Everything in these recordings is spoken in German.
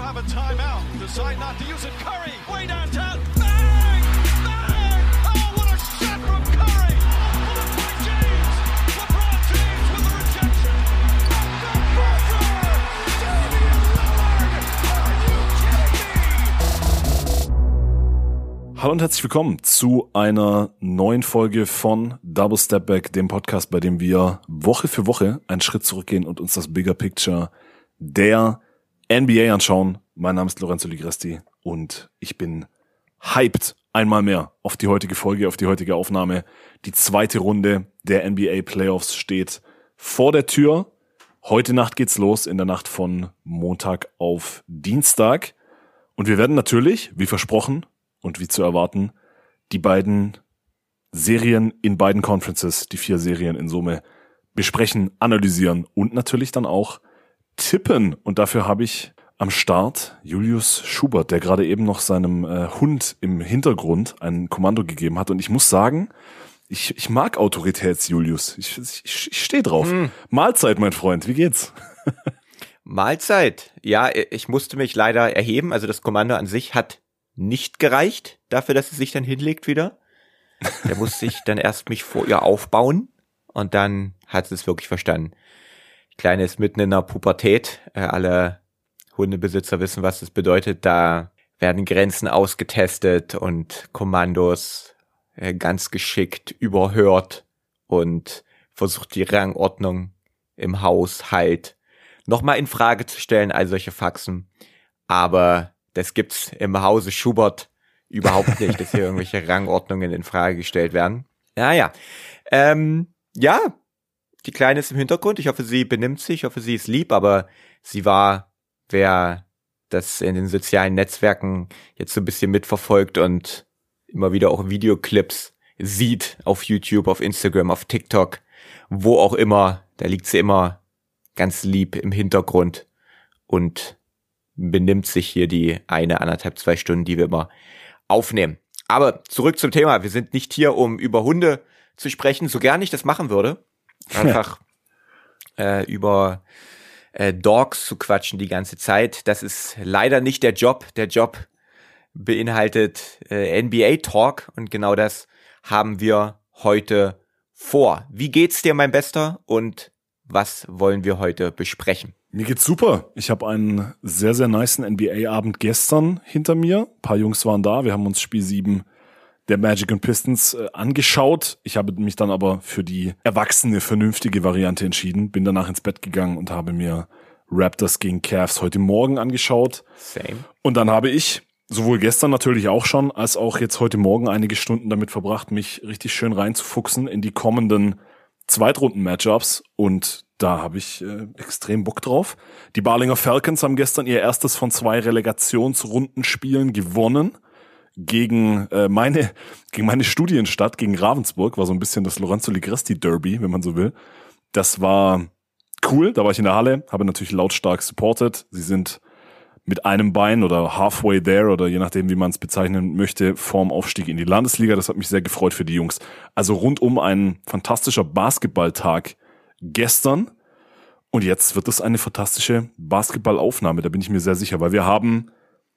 have a timeout. Decide not to use it. Curry, way downtown. Bang! Bang! Oh, what a shot from Curry! Blocked by James. LeBron James with the rejection. The buzzer! Damian Lillard! Are you kidding me? Hallo und herzlich willkommen zu einer neuen Folge von Double Step Back, dem Podcast, bei dem wir Woche für Woche einen Schritt zurückgehen und uns das Bigger Picture der NBA anschauen. Mein Name ist Lorenzo Ligresti und ich bin hyped einmal mehr auf die heutige Folge, auf die heutige Aufnahme. Die zweite Runde der NBA Playoffs steht vor der Tür. Heute Nacht geht's los, in der Nacht von Montag auf Dienstag. Und wir werden natürlich, wie versprochen und wie zu erwarten, die beiden Serien in beiden Conferences, die 4 Serien in Summe, besprechen, analysieren und natürlich dann auch tippen. Und dafür habe ich am Start Julius Schubert, der gerade eben noch seinem Hund im Hintergrund ein Kommando gegeben hat. Und ich muss sagen, ich mag Autoritäts-Julius. Ich stehe drauf. Mahlzeit, mein Freund. Wie geht's? Mahlzeit. Ja, ich musste mich leider erheben. Also das Kommando an sich hat nicht gereicht dafür, dass es sich dann hinlegt wieder. Der musste sich dann erst mich vor ihr aufbauen und dann hat es wirklich verstanden. Die Kleine ist mitten in der Pubertät. Alle Hundebesitzer wissen, was das bedeutet. Da werden Grenzen ausgetestet und Kommandos ganz geschickt überhört und versucht die Rangordnung im Haushalt nochmal in Frage zu stellen, all solche Faxen. Aber das gibt's im Hause Schubert überhaupt nicht, dass hier irgendwelche Rangordnungen in Frage gestellt werden. Naja, ja, die Kleine ist im Hintergrund. Ich hoffe, sie benimmt sich. Ich hoffe, sie ist lieb, aber sie war, wer das in den sozialen Netzwerken jetzt so ein bisschen mitverfolgt und immer wieder auch Videoclips sieht auf YouTube, auf Instagram, auf TikTok, wo auch immer, da liegt sie immer ganz lieb im Hintergrund und benimmt sich hier die 1,5, 2 Stunden, die wir immer aufnehmen. Aber zurück zum Thema. Wir sind nicht hier, um über Hunde zu sprechen, so gern ich das machen würde. Einfach über Dogs zu quatschen die ganze Zeit. Das ist leider nicht der Job. Der Job beinhaltet NBA-Talk und genau das haben wir heute vor. Wie geht's dir, mein Bester? Und was wollen wir heute besprechen? Mir geht's super. Ich habe einen sehr, sehr nicen NBA-Abend gestern hinter mir. Ein paar Jungs waren da. Wir haben uns Spiel 7 der Magic und Pistons angeschaut. Ich habe mich dann aber für die erwachsene, vernünftige Variante entschieden. Bin danach ins Bett gegangen und habe mir Raptors gegen Cavs heute Morgen angeschaut. Same. Und dann habe ich sowohl gestern natürlich auch schon, als auch jetzt heute Morgen einige Stunden damit verbracht, mich richtig schön reinzufuchsen in die kommenden Zweitrunden-Matchups. Und da habe ich extrem Bock drauf. Die Ballinger Falcons haben gestern ihr erstes von 2 Relegationsrundenspielen gewonnen. Gegen meine Studienstadt, gegen Ravensburg, war so ein bisschen das Lorenzo Ligresti Derby, wenn man so will. Das war cool, da war ich in der Halle, habe natürlich lautstark supported. Sie sind mit einem Bein oder halfway there oder je nachdem, wie man es bezeichnen möchte, vorm Aufstieg in die Landesliga. Das hat mich sehr gefreut für die Jungs. Also rundum ein fantastischer Basketballtag gestern. Und jetzt wird es eine fantastische Basketballaufnahme, da bin ich mir sehr sicher, weil wir haben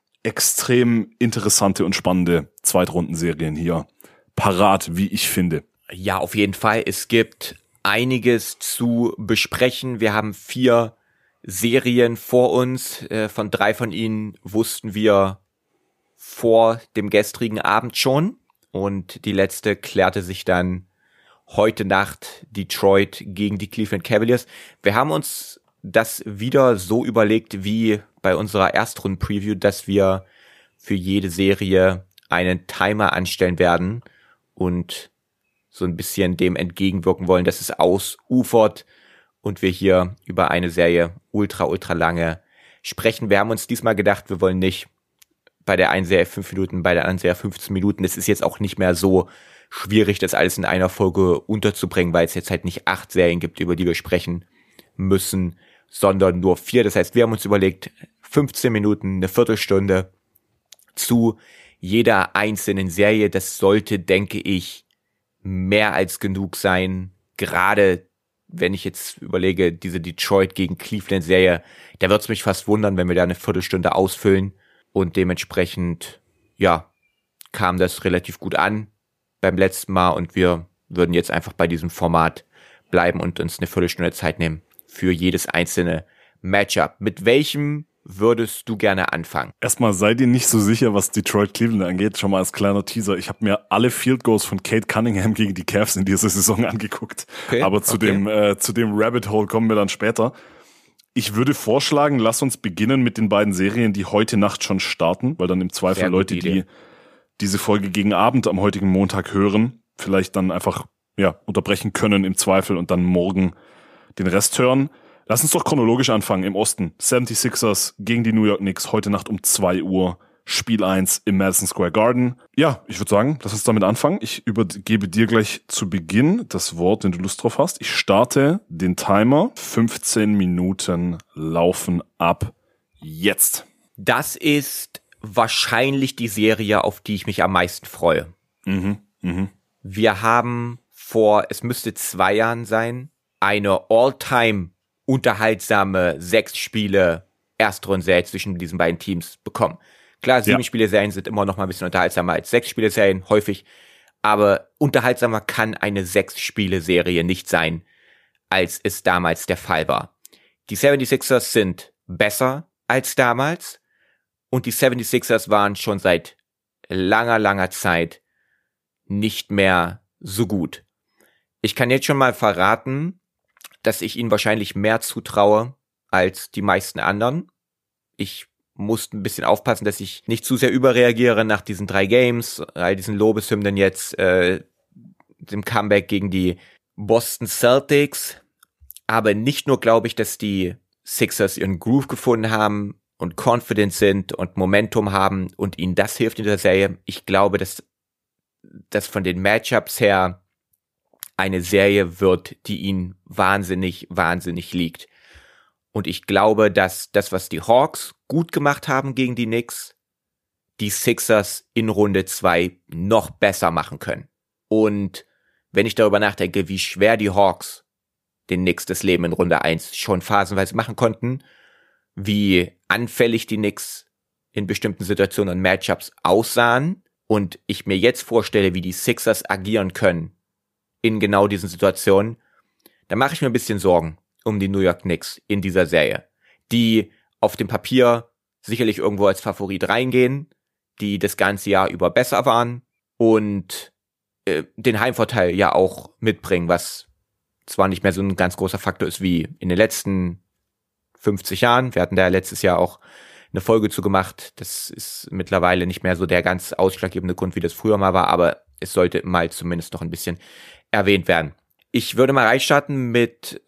extrem interessante und spannende Zweitrundenserien hier parat, wie ich finde. Ja, auf jeden Fall. Es gibt einiges zu besprechen. Wir haben 4 Serien vor uns. Von 3 von ihnen wussten wir vor dem gestrigen Abend schon. Und die letzte klärte sich dann heute Nacht, Detroit gegen die Cleveland Cavaliers. Wir haben uns das wieder so überlegt wie bei unserer Erstrunden-Preview, dass wir für jede Serie einen Timer anstellen werden und so ein bisschen dem entgegenwirken wollen, dass es ausufert und wir hier über eine Serie ultra lange sprechen. Wir haben uns diesmal gedacht, wir wollen nicht bei der einen Serie 5 Minuten, bei der anderen Serie 15 Minuten. Es ist jetzt auch nicht mehr so schwierig, das alles in einer Folge unterzubringen, weil es jetzt halt nicht 8 Serien gibt, über die wir sprechen müssen, sondern nur 4. Das heißt, wir haben uns überlegt, 15 Minuten, eine Viertelstunde zu jeder einzelnen Serie. Das sollte, denke ich, mehr als genug sein. Gerade wenn ich jetzt überlege, diese Detroit gegen Cleveland-Serie, da wird's mich fast wundern, wenn wir da eine Viertelstunde ausfüllen. Und dementsprechend, ja, kam das relativ gut an beim letzten Mal und wir würden jetzt einfach bei diesem Format bleiben und uns eine Viertelstunde Zeit nehmen für jedes einzelne Matchup. Mit welchem würdest du gerne anfangen? Erstmal sei dir nicht so sicher, was Detroit-Cleveland angeht. Schon mal als kleiner Teaser. Ich habe mir alle Field Goals von Cade Cunningham gegen die Cavs in dieser Saison angeguckt. Okay, aber zu dem Rabbit Hole kommen wir dann später. Ich würde vorschlagen, lass uns beginnen mit den beiden Serien, die heute Nacht schon starten, weil dann im Zweifel Leute, die diese Folge gegen Abend am heutigen Montag hören, vielleicht dann einfach unterbrechen können im Zweifel und dann morgen den Rest hören. Lass uns doch chronologisch anfangen im Osten. 76ers gegen die New York Knicks heute Nacht um 2 Uhr. Spiel 1 im Madison Square Garden. Ja, ich würde sagen, lass uns damit anfangen. Ich übergebe dir gleich zu Beginn das Wort, wenn du Lust drauf hast. Ich starte den Timer. 15 Minuten laufen ab jetzt. Das ist wahrscheinlich die Serie, auf die ich mich am meisten freue. Wir haben es müsste 2 Jahren sein, eine All-Time unterhaltsame 6 Spiele Erstrundenserie zwischen diesen beiden Teams bekommen. Klar, 7-Spiele-Serien sind immer noch mal ein bisschen unterhaltsamer als 6-Spiele-Serien, häufig. Aber unterhaltsamer kann eine 6-Spiele-Serie nicht sein, als es damals der Fall war. Die 76ers sind besser als damals. Und die 76ers waren schon seit langer, langer Zeit nicht mehr so gut. Ich kann jetzt schon mal verraten, dass ich ihnen wahrscheinlich mehr zutraue als die meisten anderen. Ich muss ein bisschen aufpassen, dass ich nicht zu sehr überreagiere nach diesen 3 Games, all diesen Lobeshymnen jetzt, dem Comeback gegen die Boston Celtics. Aber nicht nur glaube ich, dass die Sixers ihren Groove gefunden haben und confident sind und Momentum haben und ihnen das hilft in der Serie. Ich glaube, dass das von den Matchups her eine Serie wird, die ihnen wahnsinnig, wahnsinnig liegt. Und ich glaube, dass das, was die Hawks gut gemacht haben gegen die Knicks, die Sixers in Runde 2 noch besser machen können. Und wenn ich darüber nachdenke, wie schwer die Hawks den Knicks das Leben in Runde 1 schon phasenweise machen konnten, wie anfällig die Knicks in bestimmten Situationen und Matchups aussahen und ich mir jetzt vorstelle, wie die Sixers agieren können in genau diesen Situationen, da mache ich mir ein bisschen Sorgen um die New York Knicks in dieser Serie, die auf dem Papier sicherlich irgendwo als Favorit reingehen, die das ganze Jahr über besser waren und den Heimvorteil ja auch mitbringen, was zwar nicht mehr so ein ganz großer Faktor ist wie in den letzten 50 Jahren. Wir hatten da letztes Jahr auch eine Folge zu gemacht. Das ist mittlerweile nicht mehr so der ganz ausschlaggebende Grund, wie das früher mal war, aber es sollte mal zumindest noch ein bisschen erwähnt werden. Ich würde mal reinstarten mit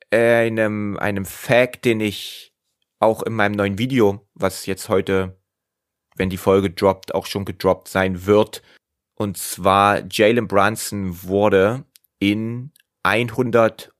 einem Fact, den ich auch in meinem neuen Video, was jetzt heute, wenn die Folge droppt, auch schon gedroppt sein wird. Und zwar Jalen Brunson wurde in 106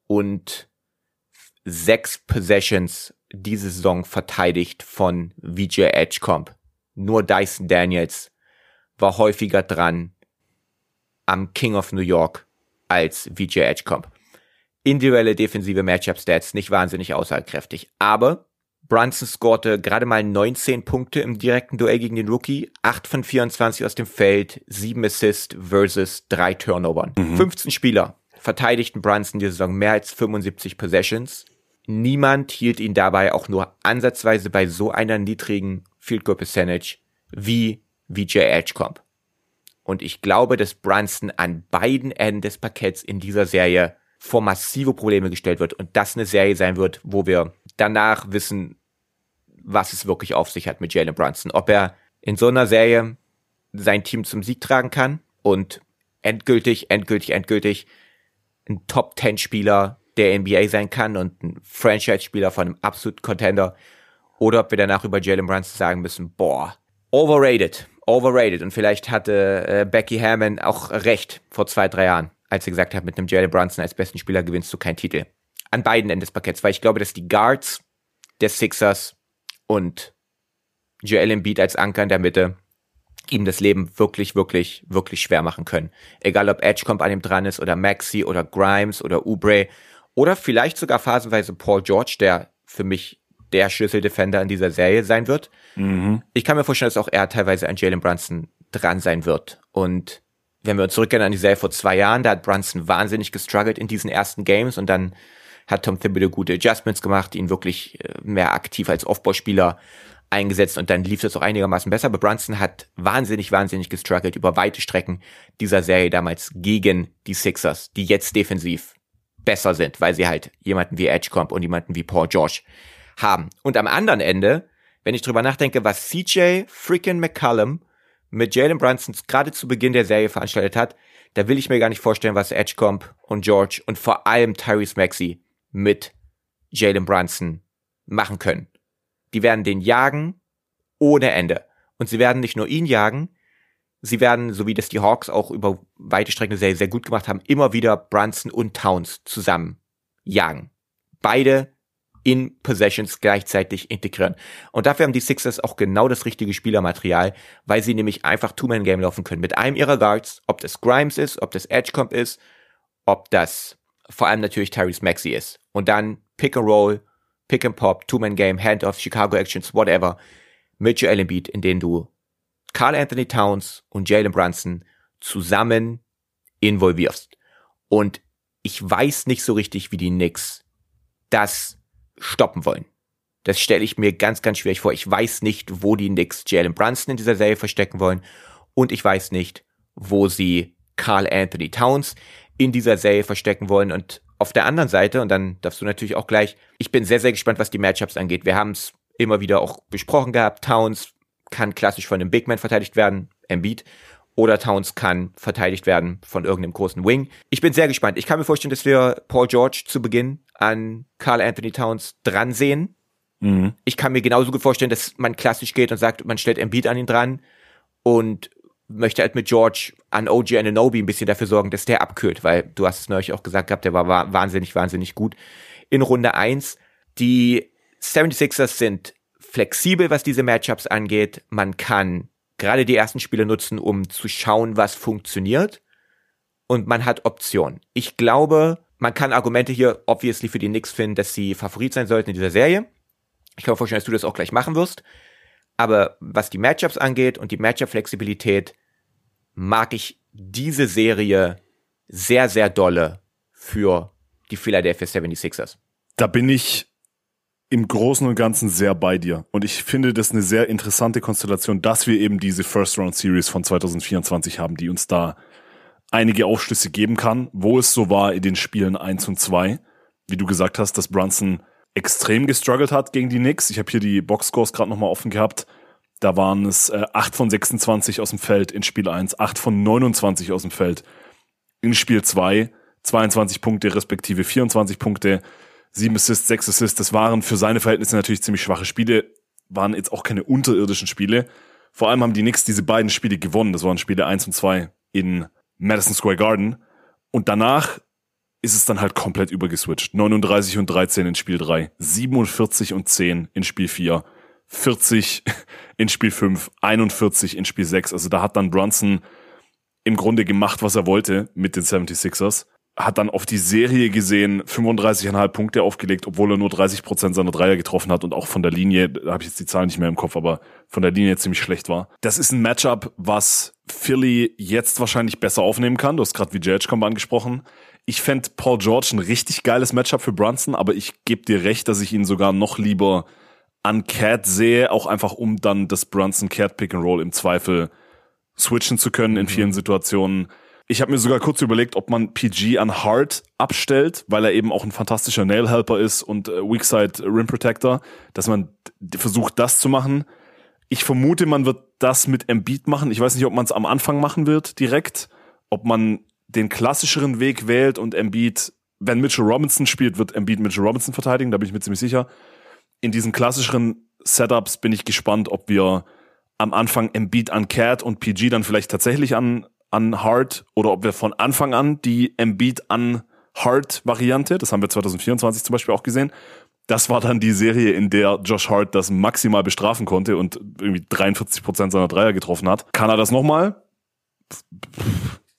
Possessions diese Saison verteidigt von VJ Edgecomb. Nur Dyson Daniels war häufiger dran am King of New York als VJ Edgecomb. Individuelle defensive Matchup-Stats nicht wahnsinnig aussagekräftig, aber Brunson scorte gerade mal 19 Punkte im direkten Duell gegen den Rookie, 8 von 24 aus dem Feld, 7 Assists versus 3 Turnovern. 15 Spieler verteidigten Brunson diese Saison mehr als 75 Possessions. Niemand hielt ihn dabei auch nur ansatzweise bei so einer niedrigen Field Goal Percentage wie VJ Edgecomb. Und ich glaube, dass Brunson an beiden Enden des Parketts in dieser Serie vor massive Probleme gestellt wird und das eine Serie sein wird, wo wir danach wissen, was es wirklich auf sich hat mit Jalen Brunson. Ob er in so einer Serie sein Team zum Sieg tragen kann und endgültig ein Top-10-Spieler der NBA sein kann und ein Franchise-Spieler von einem absoluten Contender, oder ob wir danach über Jalen Brunson sagen müssen, overrated. Und vielleicht hatte Becky Hammon auch recht vor 2-3 Jahren, als sie gesagt hat, mit einem Jalen Brunson als besten Spieler gewinnst du keinen Titel. An beiden Enden des Parketts, weil ich glaube, dass die Guards der Sixers und Joel Embiid als Anker in der Mitte ihm das Leben wirklich, wirklich, wirklich schwer machen können. Egal ob Edgecomb an ihm dran ist oder Maxey oder Grimes oder Oubre Oder vielleicht sogar phasenweise Paul George, der für mich der Schlüsseldefender in dieser Serie sein wird. Ich kann mir vorstellen, dass auch er teilweise an Jalen Brunson dran sein wird. Und wenn wir uns zurückgehen an die Serie vor 2 Jahren, da hat Brunson wahnsinnig gestruggelt in diesen ersten Games und dann hat Tom Thibodeau gute Adjustments gemacht, ihn wirklich mehr aktiv als Off-Ball-Spieler eingesetzt und dann lief das auch einigermaßen besser. Aber Brunson hat wahnsinnig gestruggelt über weite Strecken dieser Serie damals gegen die Sixers, die jetzt defensiv besser sind, weil sie halt jemanden wie Edgecomb und jemanden wie Paul George haben. Und am anderen Ende, wenn ich drüber nachdenke, was CJ freaking McCollum mit Jalen Brunson gerade zu Beginn der Serie veranstaltet hat, da will ich mir gar nicht vorstellen, was Edgecomb und George und vor allem Tyrese Maxey mit Jalen Brunson machen können. Die werden den jagen ohne Ende. Und sie werden nicht nur ihn jagen, sie werden, so wie das die Hawks auch über weite Strecken sehr, sehr gut gemacht haben, immer wieder Brunson und Towns zusammen jagen. Beide in Possessions gleichzeitig integrieren. Und dafür haben die Sixers auch genau das richtige Spielermaterial, weil sie nämlich einfach Two-Man-Game laufen können. Mit einem ihrer Guards, ob das Grimes ist, ob das Edgecomb ist, ob das vor allem natürlich Tyrese Maxey ist. Und dann Pick and Roll, Pick and Pop, Two-Man-Game, Handoff, Chicago Actions, whatever, mit Joel Embiid, in denen du Karl Anthony Towns und Jalen Brunson zusammen involvierst. Und ich weiß nicht so richtig, wie die Knicks das stoppen wollen. Das stelle ich mir ganz schwierig vor. Ich weiß nicht, wo die Knicks Jalen Brunson in dieser Serie verstecken wollen und ich weiß nicht, wo sie Karl Anthony Towns in dieser Serie verstecken wollen. Und auf der anderen Seite, und dann darfst du natürlich auch gleich, ich bin sehr gespannt, was die Matchups angeht. Wir haben es immer wieder auch besprochen gehabt. Towns kann klassisch von einem Big Man verteidigt werden, Embiid, oder Towns kann verteidigt werden von irgendeinem großen Wing. Ich bin sehr gespannt. Ich kann mir vorstellen, dass wir Paul George zu Beginn an Karl Anthony Towns dran sehen. Ich kann mir genauso gut vorstellen, dass man klassisch geht und sagt, man stellt Embiid an ihn dran und möchte halt mit George an OG Anunoby ein bisschen dafür sorgen, dass der abkühlt, weil du hast es neulich auch gesagt gehabt, der war wahnsinnig gut in Runde 1. Die 76ers sind flexibel, was diese Matchups angeht. Man kann gerade die ersten Spiele nutzen, um zu schauen, was funktioniert. Und man hat Optionen. Ich glaube, man kann Argumente hier obviously für die Knicks finden, dass sie Favorit sein sollten in dieser Serie. Ich kann mir vorstellen, dass du das auch gleich machen wirst. Aber was die Matchups angeht und die Matchup-Flexibilität, mag ich diese Serie sehr dolle für die Philadelphia 76ers. Da bin ich im Großen und Ganzen sehr bei dir. Und ich finde das eine sehr interessante Konstellation, dass wir eben diese First-Round-Series von 2024 haben, die uns da einige Aufschlüsse geben kann, wo es so war in den Spielen 1 und 2. Wie du gesagt hast, dass Brunson extrem gestruggelt hat gegen die Knicks. Ich habe hier die Boxscores gerade nochmal offen gehabt. Da waren es 8 von 26 aus dem Feld in Spiel 1, 8 von 29 aus dem Feld in Spiel 2, 22 Punkte respektive 24 Punkte, 7 Assists, 6 Assists. Das waren für seine Verhältnisse natürlich ziemlich schwache Spiele, waren jetzt auch keine unterirdischen Spiele. Vor allem haben die Knicks diese beiden Spiele gewonnen. Das waren Spiele 1 und 2 in Madison Square Garden. Und danach ist es dann halt komplett übergeswitcht. 39 und 13 in Spiel 3, 47 und 10 in Spiel 4, 40 in Spiel 5, 41 in Spiel 6. Also da hat dann Brunson im Grunde gemacht, was er wollte mit den 76ers. Hat dann auf die Serie gesehen 35,5 Punkte aufgelegt, obwohl er nur 30% seiner Dreier getroffen hat und auch von der Linie, da habe ich jetzt die Zahlen nicht mehr im Kopf, aber von der Linie ziemlich schlecht war. Das ist ein Matchup, was Philly jetzt wahrscheinlich besser aufnehmen kann. Du hast gerade VJ Edgecomb angesprochen. Ich fände Paul George ein richtig geiles Matchup für Brunson, aber ich gebe dir recht, dass ich ihn sogar noch lieber an Cat sehe, auch einfach um dann das Brunson-Cat-Pick-and-Roll im Zweifel switchen zu können in vielen Situationen. Ich habe mir sogar kurz überlegt, ob man PG an Hart abstellt, weil er eben auch ein fantastischer Nail-Helper ist und Weakside Rim Protector, dass man versucht, das zu machen. Ich vermute, man wird das mit Embiid machen. Ich weiß nicht, ob man es am Anfang machen wird direkt, ob man den klassischeren Weg wählt und Embiid, wenn Mitchell Robinson spielt, wird Embiid Mitchell Robinson verteidigen, da bin ich mir ziemlich sicher. In diesen klassischeren Setups bin ich gespannt, ob wir am Anfang Embiid an Cat und PG dann vielleicht tatsächlich an Hart oder ob wir von Anfang an die Embiid an Hart-Variante, das haben wir 2024 zum Beispiel auch gesehen, das war dann die Serie, in der Josh Hart das maximal bestrafen konnte und irgendwie 43% seiner Dreier getroffen hat. Kann er das nochmal?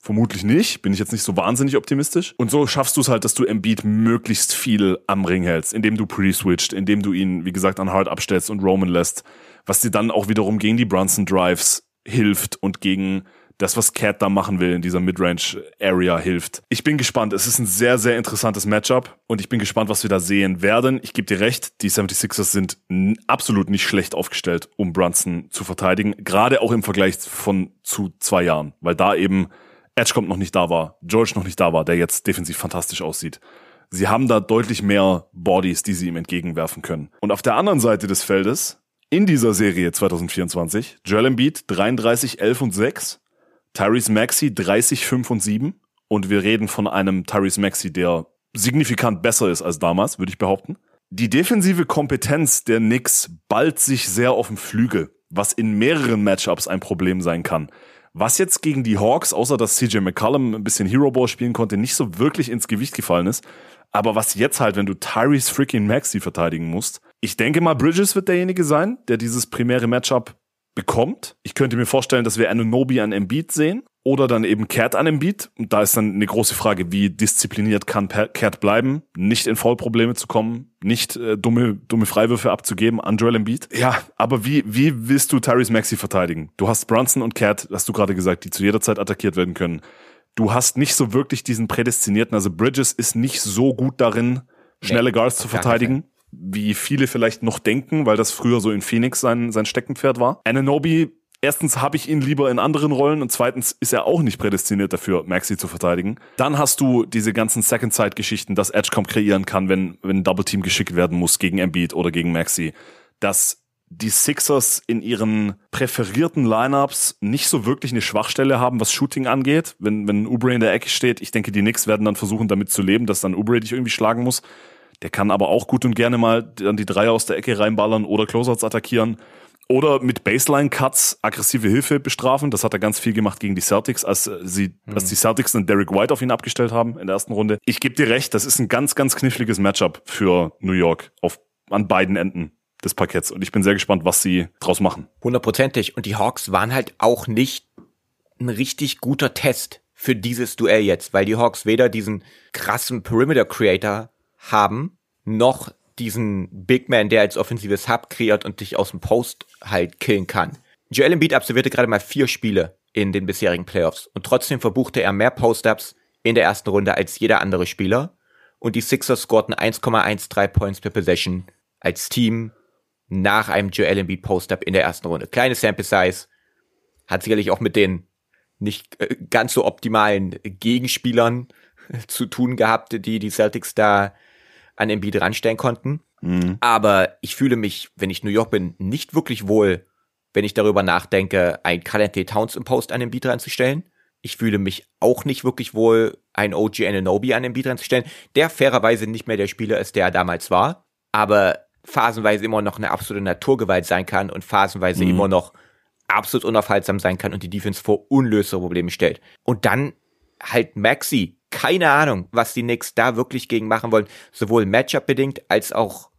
Vermutlich nicht, bin ich jetzt nicht so wahnsinnig optimistisch. Und so schaffst du es halt, dass du Embiid möglichst viel am Ring hältst, indem du pre-switcht, indem du ihn, wie gesagt, an Hard abstellst und Roman lässt, was dir dann auch wiederum gegen die Brunson-Drives hilft und gegen das, was Cat da machen will in dieser Midrange-Area hilft. Ich bin gespannt. Es ist ein sehr, sehr interessantes Matchup und ich bin gespannt, was wir da sehen werden. Ich gebe dir recht, die 76ers sind absolut nicht schlecht aufgestellt, um Brunson zu verteidigen. Gerade auch im Vergleich zu 2 Jahren, weil da eben Edgecomb noch nicht da war, George noch nicht da war, der jetzt defensiv fantastisch aussieht. Sie haben da deutlich mehr Bodies, die sie ihm entgegenwerfen können. Und auf der anderen Seite des Feldes, in dieser Serie 2024, Joel Embiid 33, 11 und 6, Tyrese Maxey 30, 5 und 7. Und wir reden von einem Tyrese Maxey, der signifikant besser ist als damals, würde ich behaupten. Die defensive Kompetenz der Knicks ballt sich sehr auf dem Flügel, was in mehreren Matchups ein Problem sein kann. Was jetzt gegen die Hawks, außer dass CJ McCollum ein bisschen Hero Ball spielen konnte, nicht so wirklich ins Gewicht gefallen ist. Aber was jetzt halt, wenn du Tyrese freaking Maxey verteidigen musst, ich denke mal, Bridges wird derjenige sein, der dieses primäre Matchup bekommt. Ich könnte mir vorstellen, dass wir Anunoby an Embiid sehen oder dann eben Cat an Embiid. Und da ist dann eine große Frage, wie diszipliniert kann Cat bleiben, nicht in Foulprobleme zu kommen, nicht dumme Freiwürfe abzugeben an Joel Embiid. Ja, aber wie willst du Tyrese Maxey verteidigen? Du hast Brunson und Cat, hast du gerade gesagt, die zu jeder Zeit attackiert werden können. Du hast nicht so wirklich diesen prädestinierten, also Bridges ist nicht so gut darin, schnelle Guards zu verteidigen, wie viele vielleicht noch denken, weil das früher so in Phoenix sein Steckenpferd war. Anunoby, erstens habe ich ihn lieber in anderen Rollen und zweitens ist er auch nicht prädestiniert dafür, Maxey zu verteidigen. Dann hast du diese ganzen Second-Side-Geschichten, dass Edgecomb kreieren kann, wenn ein Double-Team geschickt werden muss gegen Embiid oder gegen Maxey. Dass die Sixers in ihren präferierten Lineups nicht so wirklich eine Schwachstelle haben, was Shooting angeht. Wenn Oubre in der Ecke steht, ich denke, die Knicks werden dann versuchen, damit zu leben, dass dann Oubre dich irgendwie schlagen muss. Der kann aber auch gut und gerne mal dann die Dreier aus der Ecke reinballern oder Closeouts attackieren. Oder mit Baseline-Cuts aggressive Hilfe bestrafen. Das hat er ganz viel gemacht gegen die Celtics, als die Celtics dann Derrick White auf ihn abgestellt haben in der ersten Runde. Ich gebe dir recht, das ist ein ganz, ganz kniffliges Matchup für New York an beiden Enden des Parketts. Und ich bin sehr gespannt, was sie draus machen. 100%. Und die Hawks waren halt auch nicht ein richtig guter Test für dieses Duell jetzt, weil die Hawks weder diesen krassen Perimeter-Creator haben, noch diesen Big Man, der als offensives Hub kreiert und dich aus dem Post halt killen kann. Joel Embiid absolvierte gerade mal 4 Spiele in den bisherigen Playoffs und trotzdem verbuchte er mehr Post-Ups in der ersten Runde als jeder andere Spieler und die Sixers scorten 1,13 Points per Possession als Team nach einem Joel Embiid Post-Up in der ersten Runde. Kleine Sample Size, hat sicherlich auch mit den nicht ganz so optimalen Gegenspielern zu tun gehabt, die Celtics da an Embiid ranstellen konnten. Mhm. Aber ich fühle mich, wenn ich New York bin, nicht wirklich wohl, wenn ich darüber nachdenke, ein Karl-Anthony Towns im Post an Embiid ranzustellen. Ich fühle mich auch nicht wirklich wohl, ein OG Anunoby an Embiid ranzustellen, der fairerweise nicht mehr der Spieler ist, der er damals war, aber phasenweise immer noch eine absolute Naturgewalt sein kann und phasenweise immer noch absolut unaufhaltsam sein kann und die Defense vor unlösbare Probleme stellt. Und dann halt Maxey. Keine Ahnung, was die Knicks da wirklich gegen machen wollen. Sowohl Matchup-bedingt als auch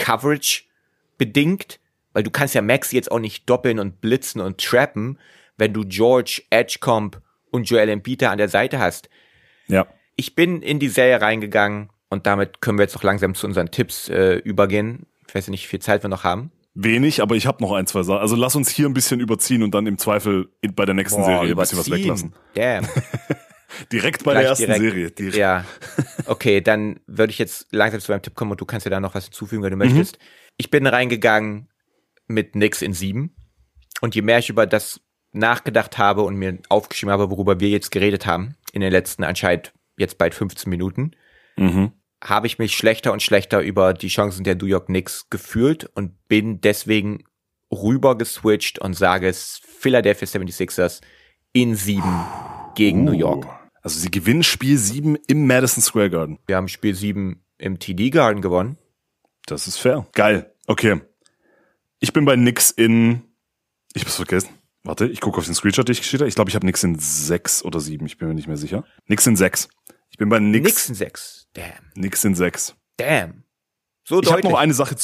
Coverage-bedingt. Weil du kannst ja Maxey jetzt auch nicht doppeln und blitzen und trappen, wenn du George, Edgecomb und Joel Embiid an der Seite hast. Ja. Ich bin in die Serie reingegangen und damit können wir jetzt auch langsam zu unseren Tipps übergehen. Ich weiß nicht, wie viel Zeit wir noch haben. Wenig, aber ich habe noch 1, 2 Sachen. Also lass uns hier ein bisschen überziehen und dann im Zweifel bei der nächsten Serie ein bisschen was weglassen. Damn. Direkt bei der ersten Serie. Direkt. Ja, okay, dann würde ich jetzt langsam zu meinem Tipp kommen und du kannst dir da noch was hinzufügen, wenn du möchtest. Ich bin reingegangen mit Knicks in 7 und je mehr ich über das nachgedacht habe und mir aufgeschrieben habe, worüber wir jetzt geredet haben, in den letzten anscheinend jetzt bald 15 Minuten, habe ich mich schlechter und schlechter über die Chancen der New York Knicks gefühlt und bin deswegen rüber geswitcht und sage es Philadelphia 76ers in 7 gegen New York. Also sie gewinnen Spiel 7 im Madison Square Garden. Wir haben Spiel 7 im TD Garden gewonnen. Das ist fair. Geil. Okay. Ich bin bei Knicks ich hab's vergessen. Warte, ich gucke auf den Screenshot, den ich geschickt habe. Ich glaube, ich habe Knicks in 6 oder 7. Ich bin mir nicht mehr sicher. Knicks in 6. Ich bin bei Knicks. Knicks in 6. Damn. Knicks in 6. Damn. So ich habe noch eine Sache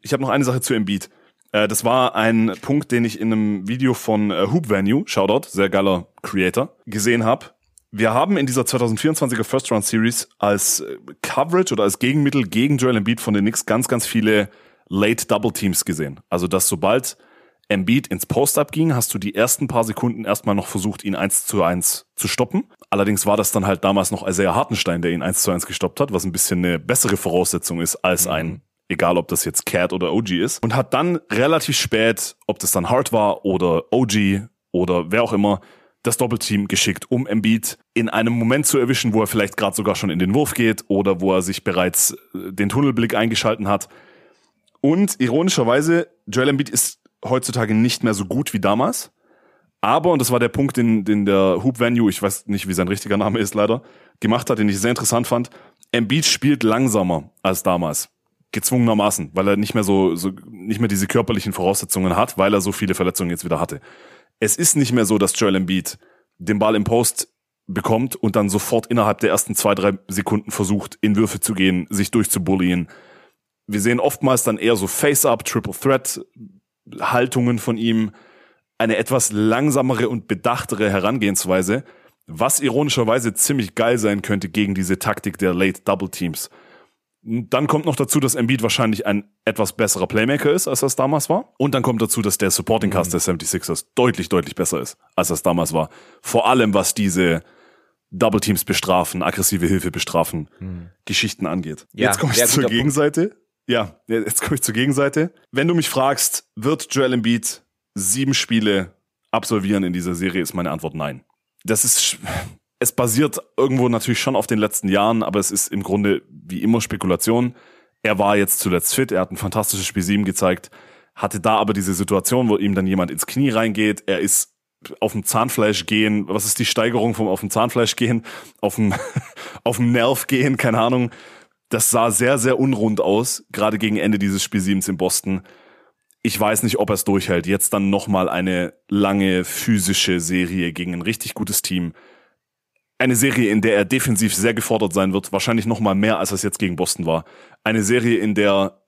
zu Embiid. Das war ein Punkt, den ich in einem Video von Hoop Venue, Shoutout, sehr geiler Creator, gesehen habe. Wir haben in dieser 2024er First Round Series als Coverage oder als Gegenmittel gegen Joel Embiid von den Knicks ganz, ganz viele Late Double Teams gesehen. Also, dass sobald Embiid ins Post-Up ging, hast du die ersten paar Sekunden erstmal noch versucht, ihn 1-1 zu stoppen. Allerdings war das dann halt damals noch Isaiah Hartenstein, der ihn 1-1 gestoppt hat, was ein bisschen eine bessere Voraussetzung ist als egal ob das jetzt Cat oder OG ist. Und hat dann relativ spät, ob das dann Hart war oder OG oder wer auch immer, das Doppelteam geschickt, um Embiid in einem Moment zu erwischen, wo er vielleicht gerade sogar schon in den Wurf geht oder wo er sich bereits den Tunnelblick eingeschalten hat. Und ironischerweise, Joel Embiid ist heutzutage nicht mehr so gut wie damals. Aber, und das war der Punkt, den der Hoop Venue, ich weiß nicht, wie sein richtiger Name ist leider, gemacht hat, den ich sehr interessant fand. Embiid spielt langsamer als damals. Gezwungenermaßen, weil er nicht mehr nicht mehr diese körperlichen Voraussetzungen hat, weil er so viele Verletzungen jetzt wieder hatte. Es ist nicht mehr so, dass Joel Embiid den Ball im Post bekommt und dann sofort innerhalb der ersten 2-3 Sekunden versucht, in Würfe zu gehen, sich durchzubullien. Wir sehen oftmals dann eher so Face-Up, Triple-Threat-Haltungen von ihm, eine etwas langsamere und bedachtere Herangehensweise, was ironischerweise ziemlich geil sein könnte gegen diese Taktik der Late-Double-Teams. Dann kommt noch dazu, dass Embiid wahrscheinlich ein etwas besserer Playmaker ist, als das damals war. Und dann kommt dazu, dass der Supporting Cast der 76ers deutlich, deutlich besser ist, als das damals war. Vor allem, was diese Double Teams bestrafen, aggressive Hilfe bestrafen, Geschichten angeht. Ja, jetzt komme ich zur Gegenseite. Ja, jetzt komme ich zur Gegenseite. Wenn du mich fragst, wird Joel Embiid 7 Spiele absolvieren in dieser Serie, ist meine Antwort nein. Es basiert irgendwo natürlich schon auf den letzten Jahren, aber es ist im Grunde wie immer Spekulation. Er war jetzt zuletzt fit, er hat ein fantastisches Spiel 7 gezeigt, hatte da aber diese Situation, wo ihm dann jemand ins Knie reingeht, er ist auf dem Zahnfleisch gehen, was ist die Steigerung vom auf dem Zahnfleisch gehen, auf dem Nerv gehen, keine Ahnung. Das sah sehr, sehr unrund aus, gerade gegen Ende dieses Spiel 7 in Boston. Ich weiß nicht, ob er es durchhält. Jetzt dann nochmal eine lange physische Serie gegen ein richtig gutes Team. Eine Serie, in der er defensiv sehr gefordert sein wird, wahrscheinlich noch mal mehr, als es jetzt gegen Boston war. Eine Serie, in der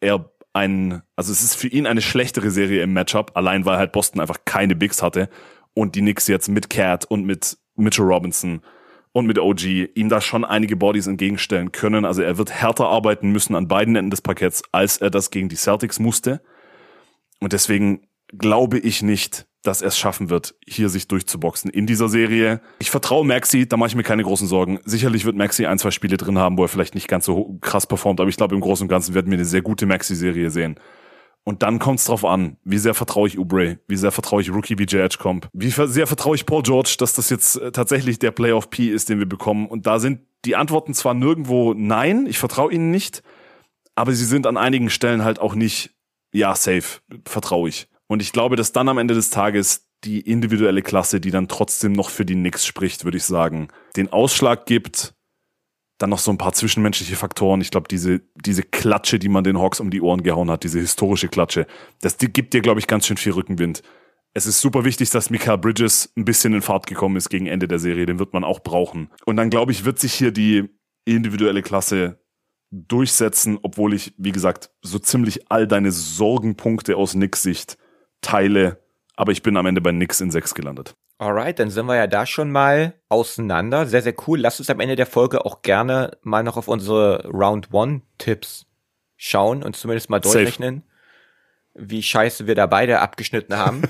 es ist für ihn eine schlechtere Serie im Matchup, allein weil halt Boston einfach keine Bigs hatte und die Knicks jetzt mit Cat und mit Mitchell Robinson und mit OG ihm da schon einige Bodies entgegenstellen können. Also er wird härter arbeiten müssen an beiden Enden des Parketts, als er das gegen die Celtics musste. Und deswegen glaube ich nicht, dass er es schaffen wird, hier sich durchzuboxen in dieser Serie. Ich vertraue Maxey, da mache ich mir keine großen Sorgen. Sicherlich wird Maxey 1-2 Spiele drin haben, wo er vielleicht nicht ganz so krass performt, aber ich glaube, im Großen und Ganzen werden wir eine sehr gute Maxey-Serie sehen. Und dann kommt es drauf an, wie sehr vertraue ich Oubre, wie sehr vertraue ich Rookie VJ Edgecomb, wie sehr vertraue ich Paul George, dass das jetzt tatsächlich der Playoff P ist, den wir bekommen. Und da sind die Antworten zwar nirgendwo nein, ich vertraue ihnen nicht, aber sie sind an einigen Stellen halt auch nicht, ja, safe, vertraue ich. Und ich glaube, dass dann am Ende des Tages die individuelle Klasse, die dann trotzdem noch für die Knicks spricht, würde ich sagen, den Ausschlag gibt. Dann noch so ein paar zwischenmenschliche Faktoren. Ich glaube, diese Klatsche, die man den Hawks um die Ohren gehauen hat, diese historische Klatsche, die gibt dir, glaube ich, ganz schön viel Rückenwind. Es ist super wichtig, dass Mikal Bridges ein bisschen in Fahrt gekommen ist gegen Ende der Serie. Den wird man auch brauchen. Und dann, glaube ich, wird sich hier die individuelle Klasse durchsetzen, obwohl ich, wie gesagt, so ziemlich all deine Sorgenpunkte aus Knicks Sicht teile, aber ich bin am Ende bei Knicks in 6 gelandet. Alright, dann sind wir ja da schon mal auseinander. Sehr, sehr cool. Lasst uns am Ende der Folge auch gerne mal noch auf unsere Round-1-Tipps schauen und zumindest mal durchrechnen, wie scheiße wir da beide abgeschnitten haben.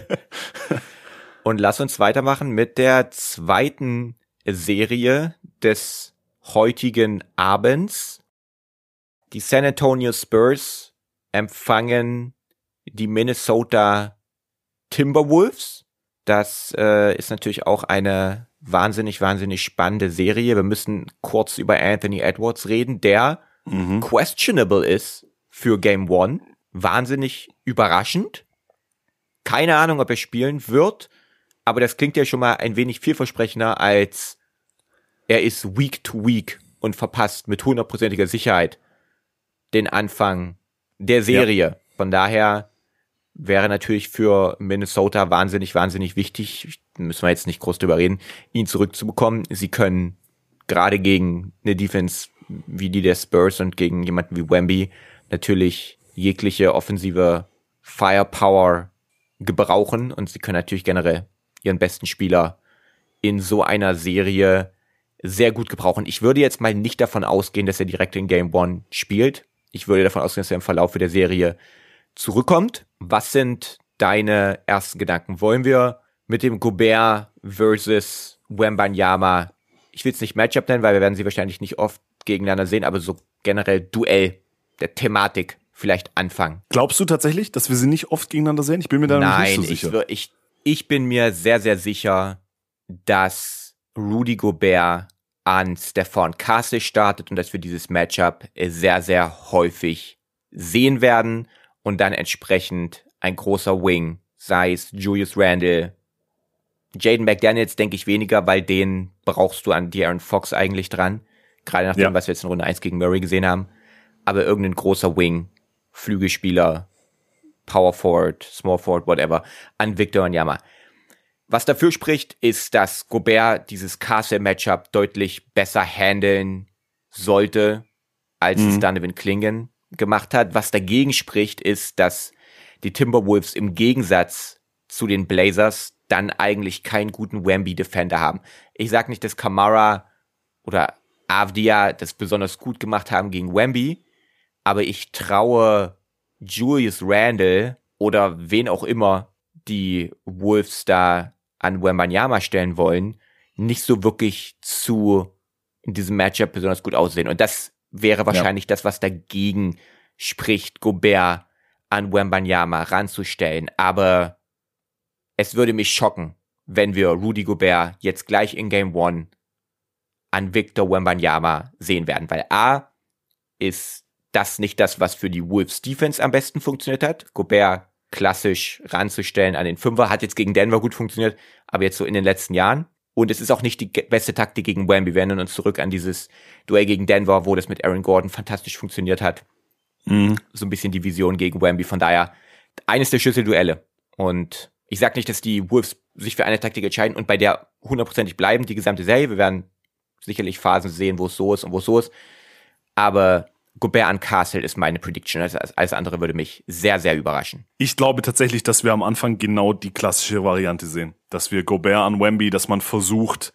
Und lass uns weitermachen mit der zweiten Serie des heutigen Abends. Die San Antonio Spurs empfangen die Minnesota Timberwolves. Das ist natürlich auch eine wahnsinnig, wahnsinnig spannende Serie. Wir müssen kurz über Anthony Edwards reden, der questionable ist für Game 1. Wahnsinnig überraschend. Keine Ahnung, ob er spielen wird, aber das klingt ja schon mal ein wenig vielversprechender als er ist Week to Week und verpasst mit 100%iger Sicherheit den Anfang der Serie. Ja. Von daher wäre natürlich für Minnesota wahnsinnig, wahnsinnig wichtig, müssen wir jetzt nicht groß drüber reden, ihn zurückzubekommen. Sie können gerade gegen eine Defense wie die der Spurs und gegen jemanden wie Wemby natürlich jegliche offensive Firepower gebrauchen und sie können natürlich generell ihren besten Spieler in so einer Serie sehr gut gebrauchen. Ich würde jetzt mal nicht davon ausgehen, dass er direkt in Game 1 spielt. Ich würde davon ausgehen, dass er im Verlauf der Serie zurückkommt. Was sind deine ersten Gedanken? Wollen wir mit dem Gobert versus Wembanyama, ich will es nicht Matchup nennen, weil wir werden sie wahrscheinlich nicht oft gegeneinander sehen, aber so generell Duell der Thematik vielleicht anfangen? Glaubst du tatsächlich, dass wir sie nicht oft gegeneinander sehen? Ich bin mir da nicht so sicher. Nein, ich bin mir sehr, sehr sicher, dass Rudy Gobert an Stephon Castle startet und dass wir dieses Matchup sehr, sehr häufig sehen werden und dann entsprechend ein großer Wing, sei es Julius Randle, Jaden McDaniels denke ich weniger, weil den brauchst du an De'Aaron Fox eigentlich dran, gerade nach dem, was wir jetzt in Runde 1 gegen Murray gesehen haben, aber irgendein großer Wing, Flügelspieler, Power Forward, Small Forward, whatever, an Victor Wembanyama. Was dafür spricht, ist, dass Gobert dieses Castle-Matchup deutlich besser handeln sollte, als es Donovan Clingan gemacht hat. Was dagegen spricht, ist, dass die Timberwolves im Gegensatz zu den Blazers dann eigentlich keinen guten Wemby-Defender haben. Ich sag nicht, dass Kamara oder Avdia das besonders gut gemacht haben gegen Wemby, aber ich traue Julius Randle oder wen auch immer die Wolves da an Wembanyama stellen wollen, nicht so wirklich zu in diesem Matchup besonders gut aussehen. Und das wäre wahrscheinlich das, was dagegen spricht, Gobert an Wembanyama ranzustellen. Aber es würde mich schocken, wenn wir Rudy Gobert jetzt gleich in Game 1 an Victor Wembanyama sehen werden. Weil A, ist das nicht das, was für die Wolves Defense am besten funktioniert hat. Gobert klassisch ranzustellen an den Fünfer, hat jetzt gegen Denver gut funktioniert, aber jetzt so in den letzten Jahren. Und es ist auch nicht die beste Taktik gegen Wemby. Wir erinnern uns zurück an dieses Duell gegen Denver, wo das mit Aaron Gordon fantastisch funktioniert hat. So ein bisschen die Vision gegen Wemby. Von daher eines der Schlüsselduelle. Und ich sag nicht, dass die Wolves sich für eine Taktik entscheiden und bei der 100% bleiben, die gesamte Serie. Wir werden sicherlich Phasen sehen, wo es so ist und wo es so ist. Aber Gobert an Castle ist meine Prediction. Alles andere würde mich sehr, sehr überraschen. Ich glaube tatsächlich, dass wir am Anfang genau die klassische Variante sehen. Dass wir Gobert an Wemby, dass man versucht,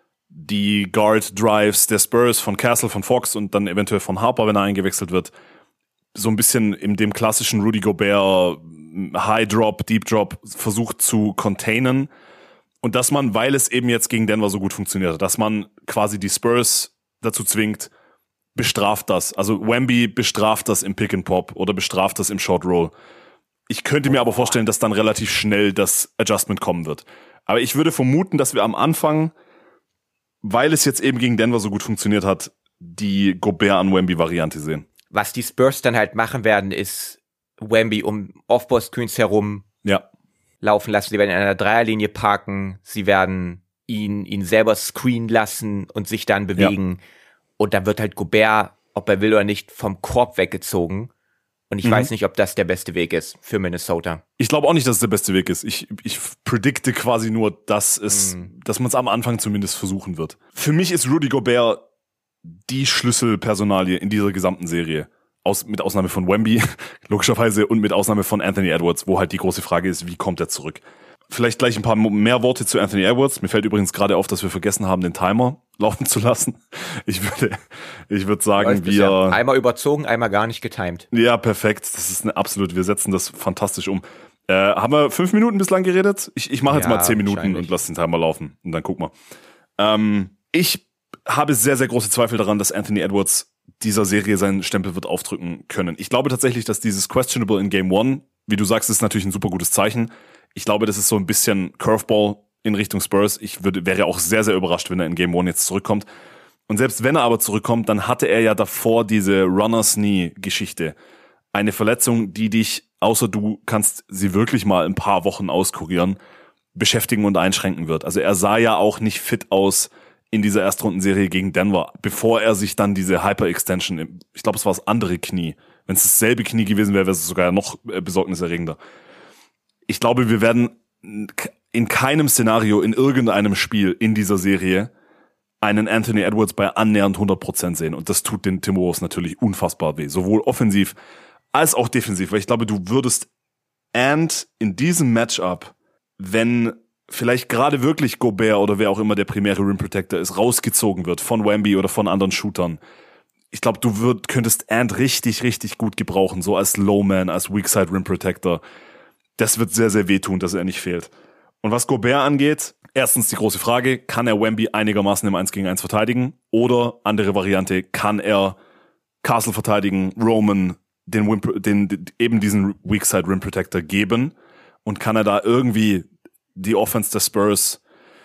die Guard-Drives der Spurs von Castle, von Fox und dann eventuell von Harper, wenn er eingewechselt wird, so ein bisschen in dem klassischen Rudy Gobert High Drop, Deep Drop versucht zu containen. Und dass man, weil es eben jetzt gegen Denver so gut funktioniert hat, dass man quasi die Spurs dazu zwingt, bestraft das. Also Wemby bestraft das im Pick and Pop oder bestraft das im Short Roll. Ich könnte mir aber vorstellen, dass dann relativ schnell das Adjustment kommen wird. Aber ich würde vermuten, dass wir am Anfang, weil es jetzt eben gegen Denver so gut funktioniert hat, die Gobert an Wemby-Variante sehen. Was die Spurs dann halt machen werden, ist Wemby um Off-Ball-Screens herum laufen lassen. Sie werden in einer Dreierlinie parken. Sie werden ihn selber screenen lassen und sich dann bewegen. Ja. Und dann wird halt Gobert, ob er will oder nicht, vom Korb weggezogen. Und ich weiß nicht, ob das der beste Weg ist für Minnesota. Ich glaube auch nicht, dass es der beste Weg ist. Ich predikte quasi nur, dass man es am Anfang zumindest versuchen wird. Für mich ist Rudy Gobert die Schlüsselpersonalie in dieser gesamten Serie. Mit Ausnahme von Wemby, logischerweise, und mit Ausnahme von Anthony Edwards, wo halt die große Frage ist, wie kommt er zurück? Vielleicht gleich ein paar mehr Worte zu Anthony Edwards. Mir fällt übrigens gerade auf, dass wir vergessen haben, den Timer laufen zu lassen. Ich würde sagen, wir... Einmal überzogen, einmal gar nicht getimed. Ja, perfekt. Das ist wir setzen das fantastisch um. Haben wir 5 Minuten bislang geredet? Ich mache jetzt mal 10 Minuten und lasse den Timer laufen. Und dann gucken wir. Ich habe sehr, sehr große Zweifel daran, dass Anthony Edwards dieser Serie seinen Stempel wird aufdrücken können. Ich glaube tatsächlich, dass dieses Questionable in Game 1, wie du sagst, ist natürlich ein super gutes Zeichen. Ich glaube, das ist so ein bisschen Curveball in Richtung Spurs. Wäre auch sehr, sehr überrascht, wenn er in Game 1 jetzt zurückkommt. Und selbst wenn er aber zurückkommt, dann hatte er ja davor diese Runner's Knee-Geschichte. Eine Verletzung, die dich, außer du kannst sie wirklich mal ein paar Wochen auskurieren, beschäftigen und einschränken wird. Also er sah ja auch nicht fit aus in dieser Erstrundenserie gegen Denver, bevor er sich dann diese Hyperextension, ich glaube, es war das andere Knie. Wenn es dasselbe Knie gewesen wäre, wäre es sogar noch besorgniserregender. Ich glaube, wir werden in keinem Szenario, in irgendeinem Spiel in dieser Serie einen Anthony Edwards bei annähernd 100% sehen. Und das tut den Timberwolves natürlich unfassbar weh. Sowohl offensiv als auch defensiv. Weil ich glaube, du würdest in diesem Matchup, wenn vielleicht gerade wirklich Gobert oder wer auch immer der primäre Rim Protector ist, rausgezogen wird von Wemby oder von anderen Shootern. Ich glaube, könntest Ant richtig, richtig gut gebrauchen, so als Low-Man, als Weakside Rim Protector. Das wird sehr, sehr wehtun, dass er nicht fehlt. Und was Gobert angeht, erstens die große Frage, kann er Wemby einigermaßen im 1 gegen 1 verteidigen? Oder, andere Variante, kann er Castle verteidigen, Roman, eben diesen Weakside Rim Protector geben? Und kann er da irgendwie die Offense der Spurs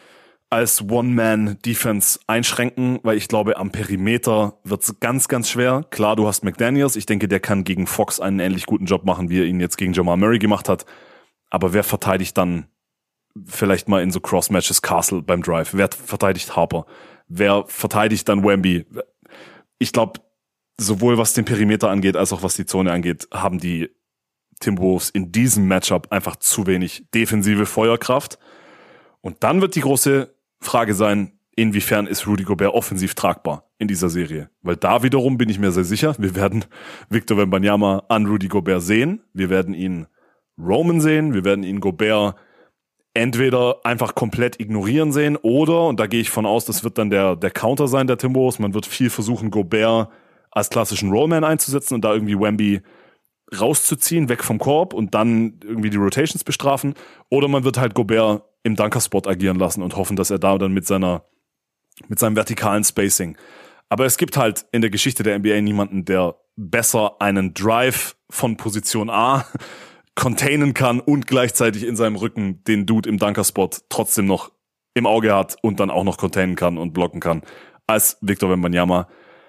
als One-Man-Defense einschränken? Weil ich glaube, am Perimeter wird's ganz, ganz schwer. Klar, du hast McDaniels. Ich denke, der kann gegen Fox einen ähnlich guten Job machen, wie er ihn jetzt gegen Jamal Murray gemacht hat. Aber wer verteidigt dann vielleicht mal in so Cross-Matches Castle beim Drive? Wer verteidigt Harper? Wer verteidigt dann Wemby? Ich glaube, sowohl was den Perimeter angeht, als auch was die Zone angeht, haben die Timberwolves in diesem Matchup einfach zu wenig defensive Feuerkraft. Und dann wird die große Frage sein, inwiefern ist Rudy Gobert offensiv tragbar in dieser Serie? Weil da wiederum bin ich mir sehr sicher, wir werden Victor Wembanyama an Rudy Gobert sehen, wir werden ihn Roman sehen, wir werden ihn Gobert entweder einfach komplett ignorieren sehen oder, und da gehe ich von aus, das wird dann der Counter sein der Timberwolves, man wird viel versuchen, Gobert als klassischen Rollman einzusetzen und da irgendwie Wemby rauszuziehen, weg vom Korb und dann irgendwie die Rotations bestrafen. Oder man wird halt Gobert im Dunkerspot agieren lassen und hoffen, dass er da dann mit seinem vertikalen Spacing. Aber es gibt halt in der Geschichte der NBA niemanden, der besser einen Drive von Position A containen kann und gleichzeitig in seinem Rücken den Dude im Dunkerspot trotzdem noch im Auge hat und dann auch noch containen kann und blocken kann, als Victor Wembanyama.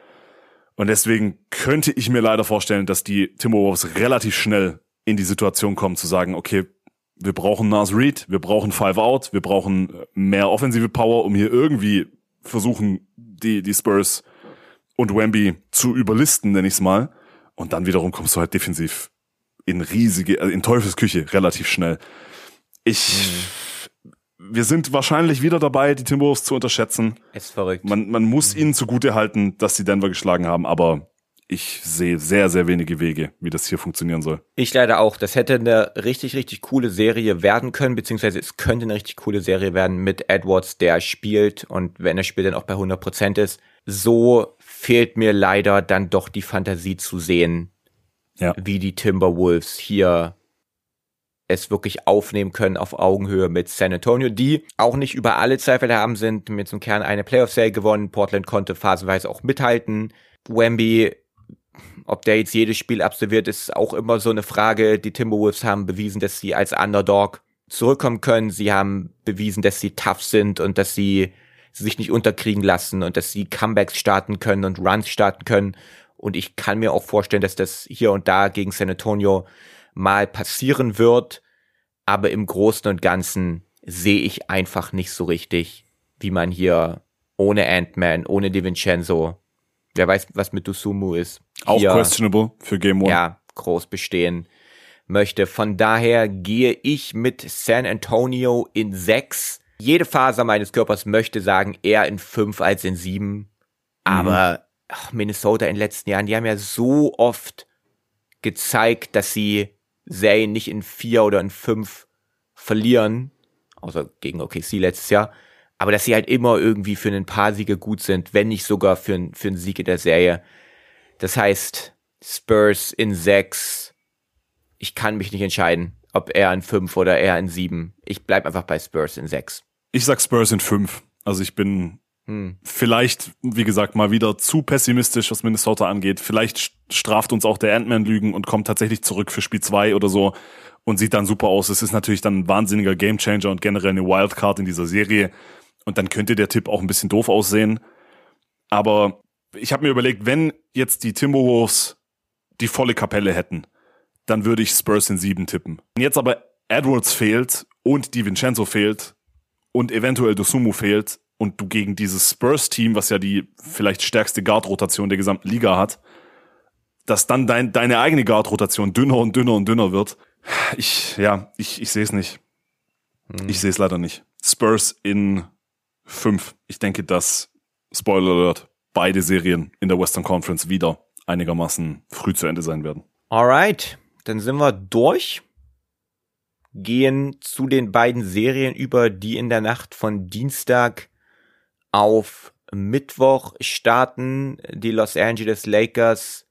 Und deswegen könnte ich mir leider vorstellen, dass die Timberwolves relativ schnell in die Situation kommen zu sagen, okay, wir brauchen Naz Reid, wir brauchen 5-Out, wir brauchen mehr offensive Power, um hier irgendwie versuchen, die Spurs und Wemby zu überlisten, nenne ich es mal. Und dann wiederum kommst du halt defensiv in Teufelsküche relativ schnell. Wir sind wahrscheinlich wieder dabei, die Timberwolves zu unterschätzen. Ist verrückt. Man muss ihnen zugute halten, dass sie Denver geschlagen haben, aber ich sehe sehr, sehr wenige Wege, wie das hier funktionieren soll. Ich leider auch. Das hätte eine richtig, richtig coole Serie werden können, beziehungsweise es könnte eine richtig coole Serie werden mit Edwards, der spielt und wenn er spielt, dann auch bei 100% ist. So fehlt mir leider dann doch die Fantasie zu sehen, wie die Timberwolves hier es wirklich aufnehmen können auf Augenhöhe mit San Antonio, die auch nicht über alle Zweifel haben, sind mit zum Kern eine Playoff-Serie gewonnen. Portland konnte phasenweise auch mithalten. Wemby, ob der jetzt jedes Spiel absolviert, ist auch immer so eine Frage. Die Timberwolves haben bewiesen, dass sie als Underdog zurückkommen können. Sie haben bewiesen, dass sie tough sind und dass sie sich nicht unterkriegen lassen und dass sie Comebacks starten können und Runs starten können. Und ich kann mir auch vorstellen, dass das hier und da gegen San Antonio mal passieren wird, aber im Großen und Ganzen sehe ich einfach nicht so richtig, wie man hier ohne Ant-Man, ohne DiVincenzo, wer weiß, was mit Dosunmu ist, auch hier, questionable für Game 1. Ja, groß bestehen möchte. Von daher gehe ich mit San Antonio in 6. Jede Faser meines Körpers möchte sagen, eher in 5 als in 7. Aber Minnesota in den letzten Jahren, die haben ja so oft gezeigt, dass sie Serien nicht in 4 oder in 5 verlieren, außer gegen OKC letztes Jahr, aber dass sie halt immer irgendwie für ein paar Siege gut sind, wenn nicht sogar für einen Sieg in der Serie. Das heißt, Spurs in 6, ich kann mich nicht entscheiden, ob er in 5 oder er in 7. Ich bleib einfach bei Spurs in 6. Ich sag Spurs in 5. Also ich bin vielleicht, wie gesagt, mal wieder zu pessimistisch, was Minnesota angeht. Vielleicht straft uns auch der Ant-Man-Lügen und kommt tatsächlich zurück für Spiel 2 oder so und sieht dann super aus. Es ist natürlich dann ein wahnsinniger Gamechanger und generell eine Wildcard in dieser Serie. Und dann könnte der Tipp auch ein bisschen doof aussehen. Aber ich habe mir überlegt, wenn jetzt die Timberwolves die volle Kapelle hätten, dann würde ich Spurs in 7 tippen. Wenn jetzt aber Edwards fehlt und DiVincenzo fehlt und eventuell Dosunmu fehlt, und du gegen dieses Spurs-Team, was ja die vielleicht stärkste Guard-Rotation der gesamten Liga hat, dass dann deine eigene Guard-Rotation dünner und dünner und dünner wird. Ich sehe es nicht. Ich sehe es leider nicht. Spurs in 5. Ich denke, dass, Spoiler Alert, beide Serien in der Western Conference wieder einigermaßen früh zu Ende sein werden. Alright, dann sind wir durch. gehen zu den beiden Serien über, die in der Nacht von Dienstag auf Mittwoch starten. Die Los Angeles Lakers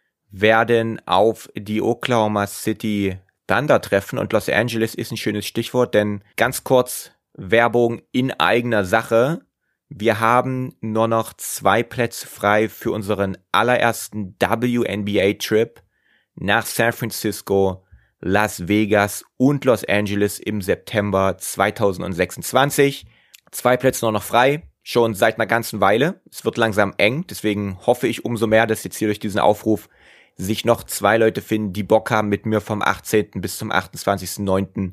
werden auf die Oklahoma City Thunder treffen und Los Angeles ist ein schönes Stichwort, denn ganz kurz Werbung in eigener Sache. Wir haben nur noch 2 Plätze frei für unseren allerersten WNBA-Trip nach San Francisco, Las Vegas und Los Angeles im September 2026. 2 Plätze nur noch frei, schon seit einer ganzen Weile. Es wird langsam eng, deswegen hoffe ich umso mehr, dass jetzt hier durch diesen Aufruf sich noch 2 Leute finden, die Bock haben, mit mir vom 18. bis zum 28.09.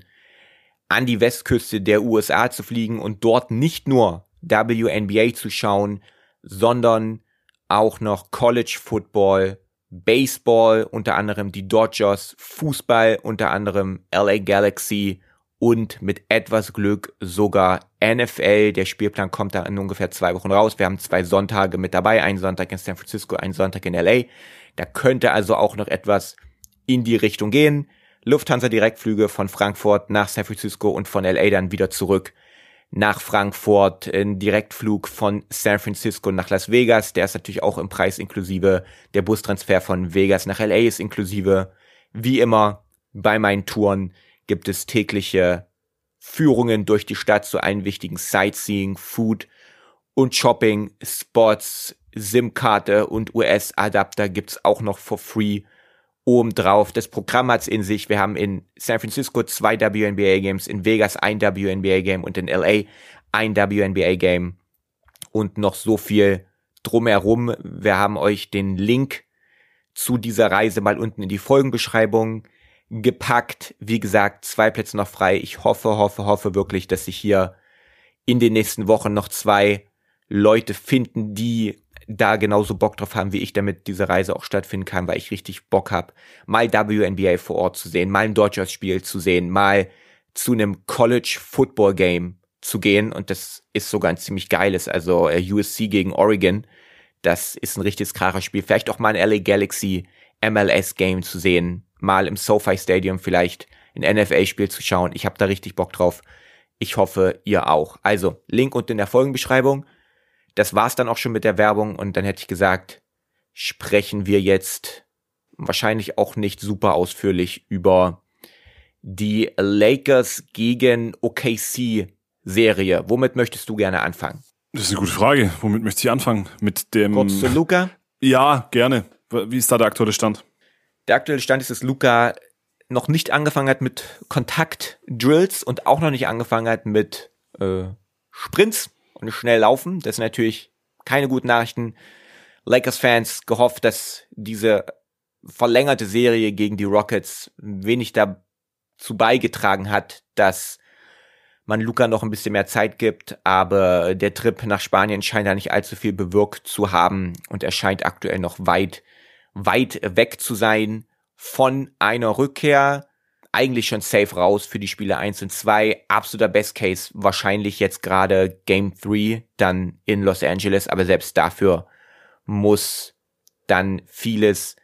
an die Westküste der USA zu fliegen und dort nicht nur WNBA zu schauen, sondern auch noch College Football, Baseball, unter anderem die Dodgers, Fußball, unter anderem LA Galaxy und mit etwas Glück sogar NFL. Der Spielplan kommt da in ungefähr 2 Wochen raus. Wir haben 2 Sonntage mit dabei, einen Sonntag in San Francisco, einen Sonntag in LA. Da könnte also auch noch etwas in die Richtung gehen. Lufthansa Direktflüge von Frankfurt nach San Francisco und von LA dann wieder zurück nach Frankfurt, ein Direktflug von San Francisco nach Las Vegas, der ist natürlich auch im Preis inklusive, der Bustransfer von Vegas nach LA ist inklusive. Wie immer bei meinen Touren gibt es tägliche Führungen durch die Stadt zu allen wichtigen Sightseeing, Food und Shopping, Spots, SIM-Karte und US-Adapter gibt's auch noch for free obendrauf. Das Programm hat's in sich. Wir haben in San Francisco 2 WNBA-Games, in Vegas ein WNBA-Game und in LA ein WNBA-Game und noch so viel drumherum. Wir haben euch den Link zu dieser Reise mal unten in die Folgenbeschreibung gepackt. Wie gesagt, 2 Plätze noch frei. Ich hoffe wirklich, dass sich hier in den nächsten Wochen noch 2 Leute finden, die da genauso Bock drauf haben wie ich, damit diese Reise auch stattfinden kann, weil ich richtig Bock habe, mal WNBA vor Ort zu sehen, mal ein Dodgers-Spiel zu sehen, mal zu einem College-Football-Game zu gehen und das ist sogar ein ziemlich geiles, also USC gegen Oregon, das ist ein richtiges Kracherspiel, vielleicht auch mal ein LA Galaxy MLS-Game zu sehen, mal im SoFi Stadium vielleicht ein NFL-Spiel zu schauen, ich habe da richtig Bock drauf, ich hoffe, ihr auch. Also, Link unten in der Folgenbeschreibung. Das war's dann auch schon mit der Werbung und dann hätte ich gesagt, sprechen wir jetzt wahrscheinlich auch nicht super ausführlich über die Lakers gegen OKC Serie. Womit möchtest du gerne anfangen? Das ist eine gute Frage. Womit möchte ich anfangen? Mit dem... Kurz zu Luka? Ja, gerne. Wie ist da der aktuelle Stand? Der aktuelle Stand ist, dass Luka noch nicht angefangen hat mit Kontakt-Drills und auch noch nicht angefangen hat mit Sprints und schnell laufen. Das sind natürlich keine guten Nachrichten. Lakers-Fans gehofft, dass diese verlängerte Serie gegen die Rockets wenig dazu beigetragen hat, dass man Luka noch ein bisschen mehr Zeit gibt, aber der Trip nach Spanien scheint da nicht allzu viel bewirkt zu haben und er scheint aktuell noch weit weg zu sein von einer Rückkehr. Eigentlich schon safe raus für die Spiele 1 und 2. Absoluter Best Case wahrscheinlich jetzt gerade Game 3 dann in Los Angeles, aber selbst dafür muss dann vieles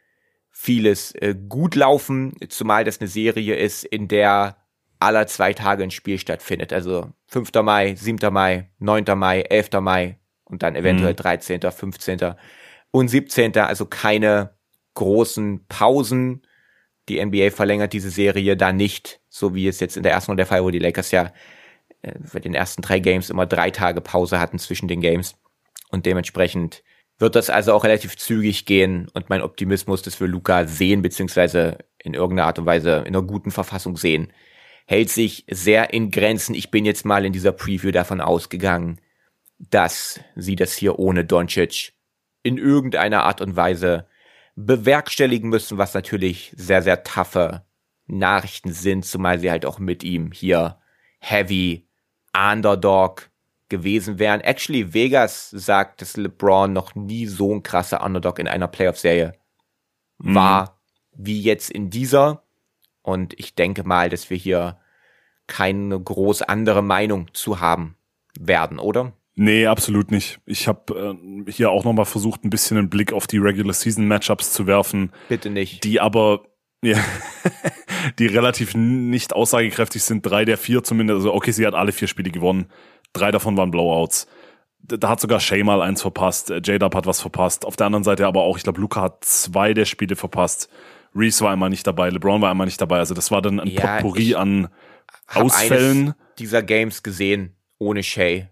gut laufen, zumal das eine Serie ist, in der aller 2 Tage ein Spiel stattfindet. Also 5. Mai, 7. Mai, 9. Mai, 11. Mai und dann eventuell 13., 15. und 17. Also keine großen Pausen. Die NBA verlängert diese Serie da nicht, so wie es jetzt in der ersten Runde der Fall, wo die Lakers ja bei den ersten 3 Games immer 3 Tage Pause hatten zwischen den Games. Und dementsprechend wird das also auch relativ zügig gehen und mein Optimismus, dass wir Luka sehen, beziehungsweise in irgendeiner Art und Weise in einer guten Verfassung sehen, hält sich sehr in Grenzen. Ich bin jetzt mal in dieser Preview davon ausgegangen, dass sie das hier ohne Doncic in irgendeiner Art und Weise bewerkstelligen müssen, was natürlich sehr, sehr toughe Nachrichten sind, zumal sie halt auch mit ihm hier heavy Underdog gewesen wären. Actually, Vegas sagt, dass LeBron noch nie so ein krasser Underdog in einer Playoff-Serie war, wie jetzt in dieser. Und ich denke mal, dass wir hier keine groß andere Meinung zu haben werden, oder? Nee, absolut nicht. Ich habe hier auch nochmal versucht, ein bisschen einen Blick auf die Regular Season Matchups zu werfen. Bitte nicht. Die aber, ja, die relativ nicht aussagekräftig sind. 3 der 4 zumindest. Also okay, sie hat alle 4 Spiele gewonnen. 3 davon waren Blowouts. Da hat sogar Shea mal eins verpasst. J-Dub hat was verpasst. Auf der anderen Seite aber auch, ich glaube, Luka hat 2 der Spiele verpasst. Reeves war einmal nicht dabei. LeBron war einmal nicht dabei. Also das war dann ein Potpourri an Ausfällen. Eines dieser Games gesehen ohne Shea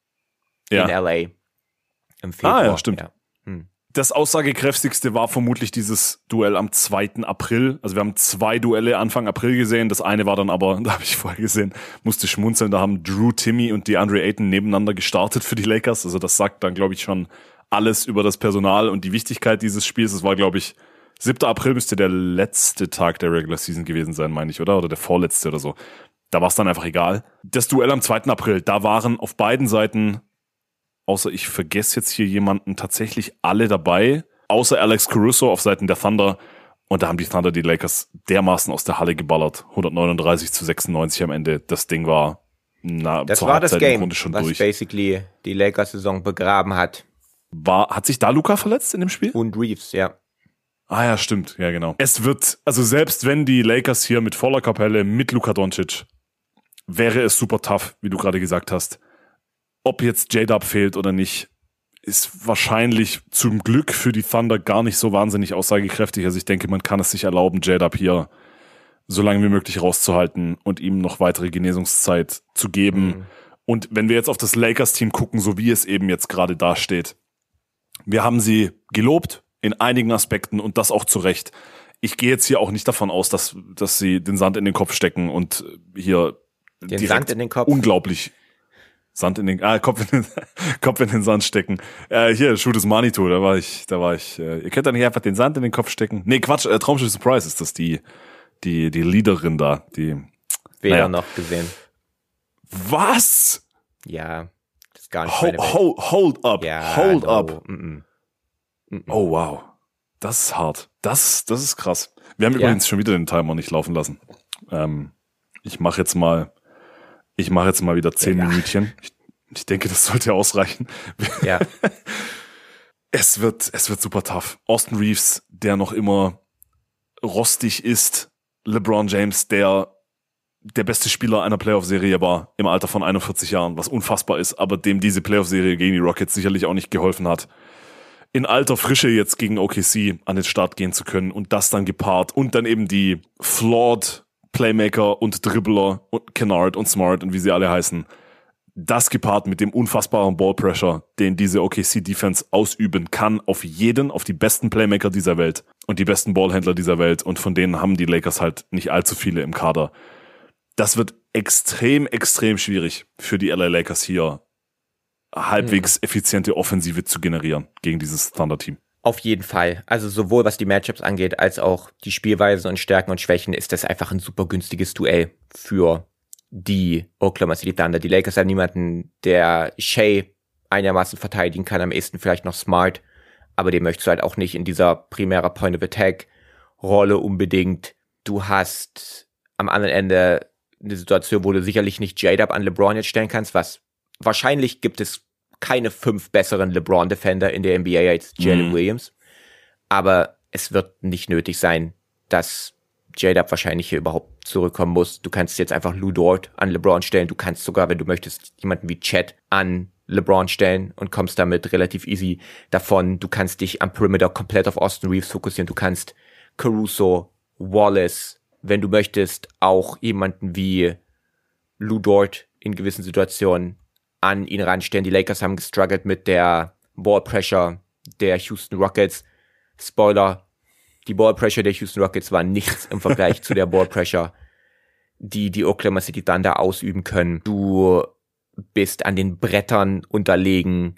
in LA im Februar. Ja, stimmt. Ja. Das aussagekräftigste war vermutlich dieses Duell am 2. April. Also wir haben 2 Duelle Anfang April gesehen. Das eine war dann aber, da habe ich vorher gesehen, musste schmunzeln, da haben Drew Timme und DeAndre Ayton nebeneinander gestartet für die Lakers. Also das sagt dann, glaube ich, schon alles über das Personal und die Wichtigkeit dieses Spiels. Es war, glaube ich, 7. April müsste der letzte Tag der Regular Season gewesen sein, meine ich, oder? Oder der vorletzte oder so. Da war es dann einfach egal. Das Duell am 2. April, da waren auf beiden Seiten, außer ich vergesse jetzt hier jemanden, tatsächlich alle dabei, außer Alex Caruso auf Seiten der Thunder. Und da haben die Thunder die Lakers dermaßen aus der Halle geballert. 139-96 am Ende. Das Ding war das war das Game, was basically die Lakers-Saison begraben hat. Hat sich da Luka verletzt in dem Spiel? Und Reeves, ja. Ah ja, stimmt. Ja, genau. Es wird, also selbst wenn die Lakers hier mit voller Kapelle, mit Luka Doncic, wäre es super tough, wie du gerade gesagt hast. Ob jetzt J-Dub fehlt oder nicht, ist wahrscheinlich zum Glück für die Thunder gar nicht so wahnsinnig aussagekräftig. Also ich denke, man kann es sich erlauben, J-Dub hier so lange wie möglich rauszuhalten und ihm noch weitere Genesungszeit zu geben. Und wenn wir jetzt auf das Lakers-Team gucken, so wie es eben jetzt gerade dasteht, wir haben sie gelobt in einigen Aspekten und das auch zu Recht. Ich gehe jetzt hier auch nicht davon aus, dass sie den Sand in den Kopf stecken und hier den Sand in den Kopf. Unglaublich Sand in den Kopf in den Sand stecken. Hier, Shoot is Manitou, da war ich. Ihr könnt dann hier einfach den Sand in den Kopf stecken. Nee, Quatsch, Traumschiff Surprise ist das die Leaderin da, die. Weder noch gesehen. Was? Ja, das ist gar nicht Hold up. Ja, hold up. Oh wow. Das ist hart. Das ist krass. Wir haben übrigens schon wieder den Timer nicht laufen lassen. Ich mache jetzt mal wieder 10 Minütchen. Ich denke, das sollte ausreichen. Ja. Es wird super tough. Austin Reeves, der noch immer rostig ist. LeBron James, der beste Spieler einer Playoff-Serie war im Alter von 41 Jahren, was unfassbar ist, aber dem diese Playoff-Serie gegen die Rockets sicherlich auch nicht geholfen hat. In alter Frische jetzt gegen OKC an den Start gehen zu können und das dann gepaart und dann eben die flawed Playmaker und Dribbler und Kennard und Smart und wie sie alle heißen, das gepaart mit dem unfassbaren Ballpressure, den diese OKC-Defense ausüben kann auf die besten Playmaker dieser Welt und die besten Ballhändler dieser Welt und von denen haben die Lakers halt nicht allzu viele im Kader. Das wird extrem, extrem schwierig für die LA Lakers hier halbwegs effiziente Offensive zu generieren gegen dieses Thunder-Team. Auf jeden Fall. Also sowohl was die Matchups angeht, als auch die Spielweisen und Stärken und Schwächen ist das einfach ein super günstiges Duell für die Oklahoma City Thunder. Die Lakers haben niemanden, der Shea einigermaßen verteidigen kann, am ehesten vielleicht noch Smart, aber den möchtest du halt auch nicht in dieser primärer Point-of-Attack-Rolle unbedingt. Du hast am anderen Ende eine Situation, wo du sicherlich nicht J-Dub an LeBron jetzt stellen kannst, was wahrscheinlich gibt es keine 5 besseren LeBron-Defender in der NBA als Jalen Williams. Aber es wird nicht nötig sein, dass J-Dub wahrscheinlich hier überhaupt zurückkommen muss. Du kannst jetzt einfach Lou Dort an LeBron stellen. Du kannst sogar, wenn du möchtest, jemanden wie Chet an LeBron stellen und kommst damit relativ easy davon. Du kannst dich am Perimeter komplett auf Austin Reeves fokussieren. Du kannst Caruso, Wallace, wenn du möchtest, auch jemanden wie Lou Dort in gewissen Situationen an ihn ranstellen. Die Lakers haben gestruggelt mit der Ballpressure der Houston Rockets. Spoiler, die Ballpressure der Houston Rockets war nichts im Vergleich zu der Ballpressure, die Oklahoma City Thunder ausüben können. Du bist an den Brettern unterlegen.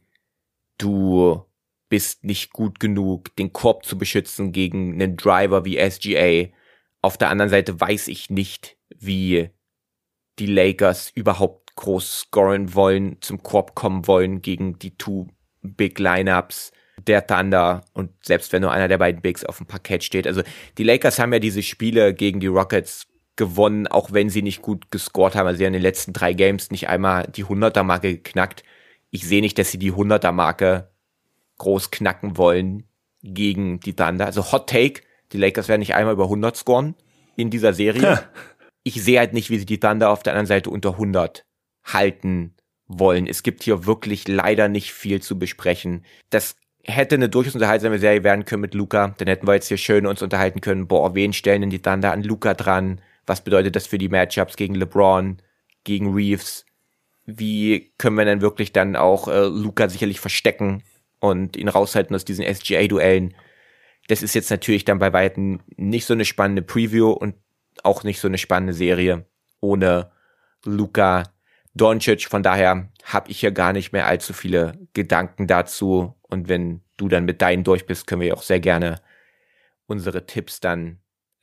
Du bist nicht gut genug, den Korb zu beschützen gegen einen Driver wie SGA. Auf der anderen Seite weiß ich nicht, wie die Lakers überhaupt groß scoren wollen, zum Korb kommen wollen gegen die 2 Big Lineups der Thunder und selbst wenn nur einer der beiden Bigs auf dem Parkett steht. Also die Lakers haben ja diese Spiele gegen die Rockets gewonnen, auch wenn sie nicht gut gescored haben. Also sie haben in den letzten 3 Games nicht einmal die 100er-Marke geknackt. Ich sehe nicht, dass sie die 100er-Marke groß knacken wollen gegen die Thunder. Also Hot Take, die Lakers werden nicht einmal über 100 scoren in dieser Serie. Ich sehe halt nicht, wie sie die Thunder auf der anderen Seite unter 100 halten wollen. Es gibt hier wirklich leider nicht viel zu besprechen. Das hätte eine durchaus unterhaltsame Serie werden können mit Luka. Dann hätten wir jetzt hier schön uns unterhalten können, wen stellen denn die Thunder an Luka dran? Was bedeutet das für die Matchups gegen LeBron, gegen Reeves? Wie können wir denn wirklich dann auch Luka sicherlich verstecken und ihn raushalten aus diesen SGA-Duellen? Das ist jetzt natürlich dann bei Weitem nicht so eine spannende Preview und auch nicht so eine spannende Serie ohne Luka Doncic. Von daher habe ich hier gar nicht mehr allzu viele Gedanken dazu. Und wenn du dann mit deinen durch bist, können wir auch sehr gerne unsere Tipps dann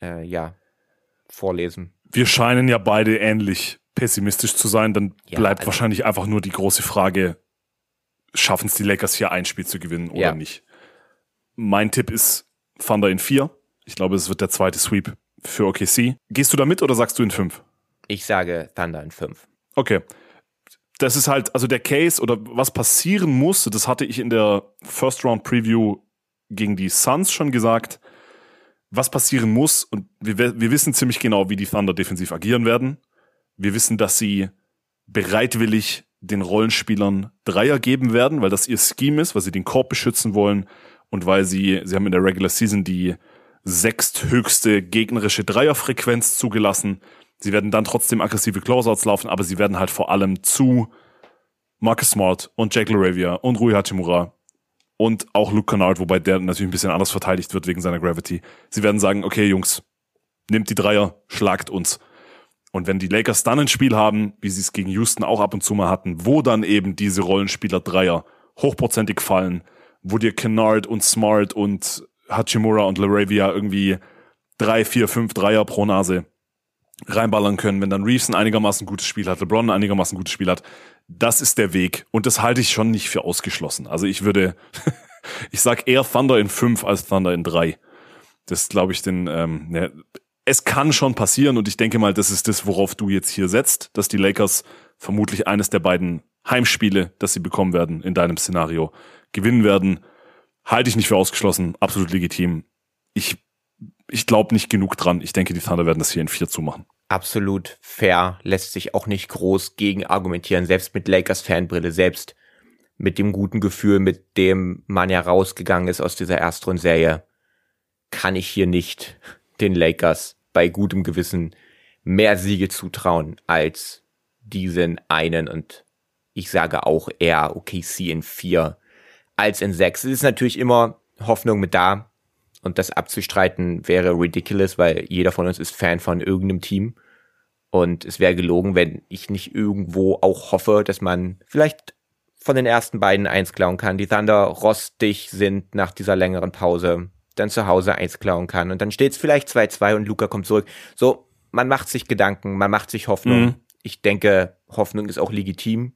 vorlesen. Wir scheinen ja beide ähnlich pessimistisch zu sein. Dann bleibt wahrscheinlich einfach nur die große Frage, schaffen es die Lakers hier ein Spiel zu gewinnen oder nicht? Mein Tipp ist Thunder in 4. Ich glaube, es wird der zweite Sweep für OKC. Gehst du da mit oder sagst du in 5? Ich sage Thunder in 5. Okay. Das ist halt, also der Case oder was passieren muss, das hatte ich in der First-Round-Preview gegen die Suns schon gesagt, was passieren muss, und wir wissen ziemlich genau, wie die Thunder defensiv agieren werden. Wir wissen, dass sie bereitwillig den Rollenspielern Dreier geben werden, weil das ihr Scheme ist, weil sie den Korb beschützen wollen und weil sie haben in der Regular Season die 6. höchste gegnerische Dreierfrequenz zugelassen. Sie werden dann trotzdem aggressive Closeouts laufen, aber sie werden halt vor allem zu Marcus Smart und Jack LaRavia und Rui Hachimura und auch Luke Kennard, wobei der natürlich ein bisschen anders verteidigt wird wegen seiner Gravity. Sie werden sagen, okay Jungs, nehmt die Dreier, schlagt uns. Und wenn die Lakers dann ein Spiel haben, wie sie es gegen Houston auch ab und zu mal hatten, wo dann eben diese Rollenspieler Dreier hochprozentig fallen, wo dir Kennard und Smart und Hachimura und LaRavia irgendwie 3, 4, 5 Dreier pro Nase reinballern können, wenn dann Reeves ein einigermaßen gutes Spiel hat, LeBron ein einigermaßen gutes Spiel hat, das ist der Weg. Und das halte ich schon nicht für ausgeschlossen. Also ich sag eher Thunder in 5 als Thunder in 3. Das glaube ich es kann schon passieren und ich denke mal, das ist das, worauf du jetzt hier setzt, dass die Lakers vermutlich eines der beiden Heimspiele, das sie bekommen werden, in deinem Szenario gewinnen werden. Halte ich nicht für ausgeschlossen, absolut legitim. Ich glaube nicht genug dran. Ich denke, die Thunder werden das hier in 4 zumachen. Absolut fair, lässt sich auch nicht groß gegen argumentieren, selbst mit Lakers-Fanbrille, selbst mit dem guten Gefühl, mit dem man ja rausgegangen ist aus dieser Erstrundenserie, kann ich hier nicht den Lakers bei gutem Gewissen mehr Siege zutrauen als diesen einen, und ich sage auch eher OKC in 4 als in 6. Es ist natürlich immer Hoffnung mit da, und das abzustreiten wäre ridiculous, weil jeder von uns ist Fan von irgendeinem Team. Und es wäre gelogen, wenn ich nicht irgendwo auch hoffe, dass man vielleicht von den ersten beiden 1 klauen kann. Die Thunder rostig sind nach dieser längeren Pause, dann zu Hause 1 klauen kann. Und dann steht es vielleicht 2-2 und Luka kommt zurück. So, man macht sich Gedanken, man macht sich Hoffnung. Mhm. Ich denke, Hoffnung ist auch legitim.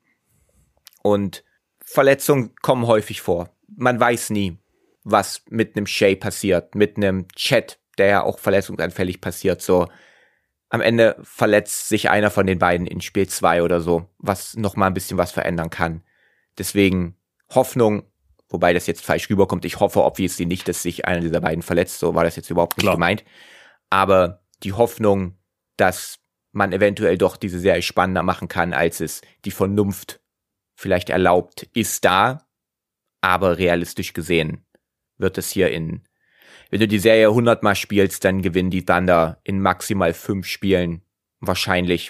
Und Verletzungen kommen häufig vor. Man weiß nie, was mit einem Shea passiert, mit einem Chet, der ja auch verletzungsanfällig passiert. So, am Ende verletzt sich einer von den beiden in Spiel 2 oder so, was nochmal ein bisschen was verändern kann. Deswegen Hoffnung, wobei das jetzt falsch rüberkommt. Ich hoffe obviously nicht, dass sich einer dieser beiden verletzt. So war das jetzt überhaupt nicht gemeint. Aber die Hoffnung, dass man eventuell doch diese Serie spannender machen kann, als es die Vernunft vielleicht erlaubt, ist da. Aber realistisch gesehen wird es hier wenn du die Serie 100 Mal spielst, dann gewinnen die Thunder in maximal 5 Spielen wahrscheinlich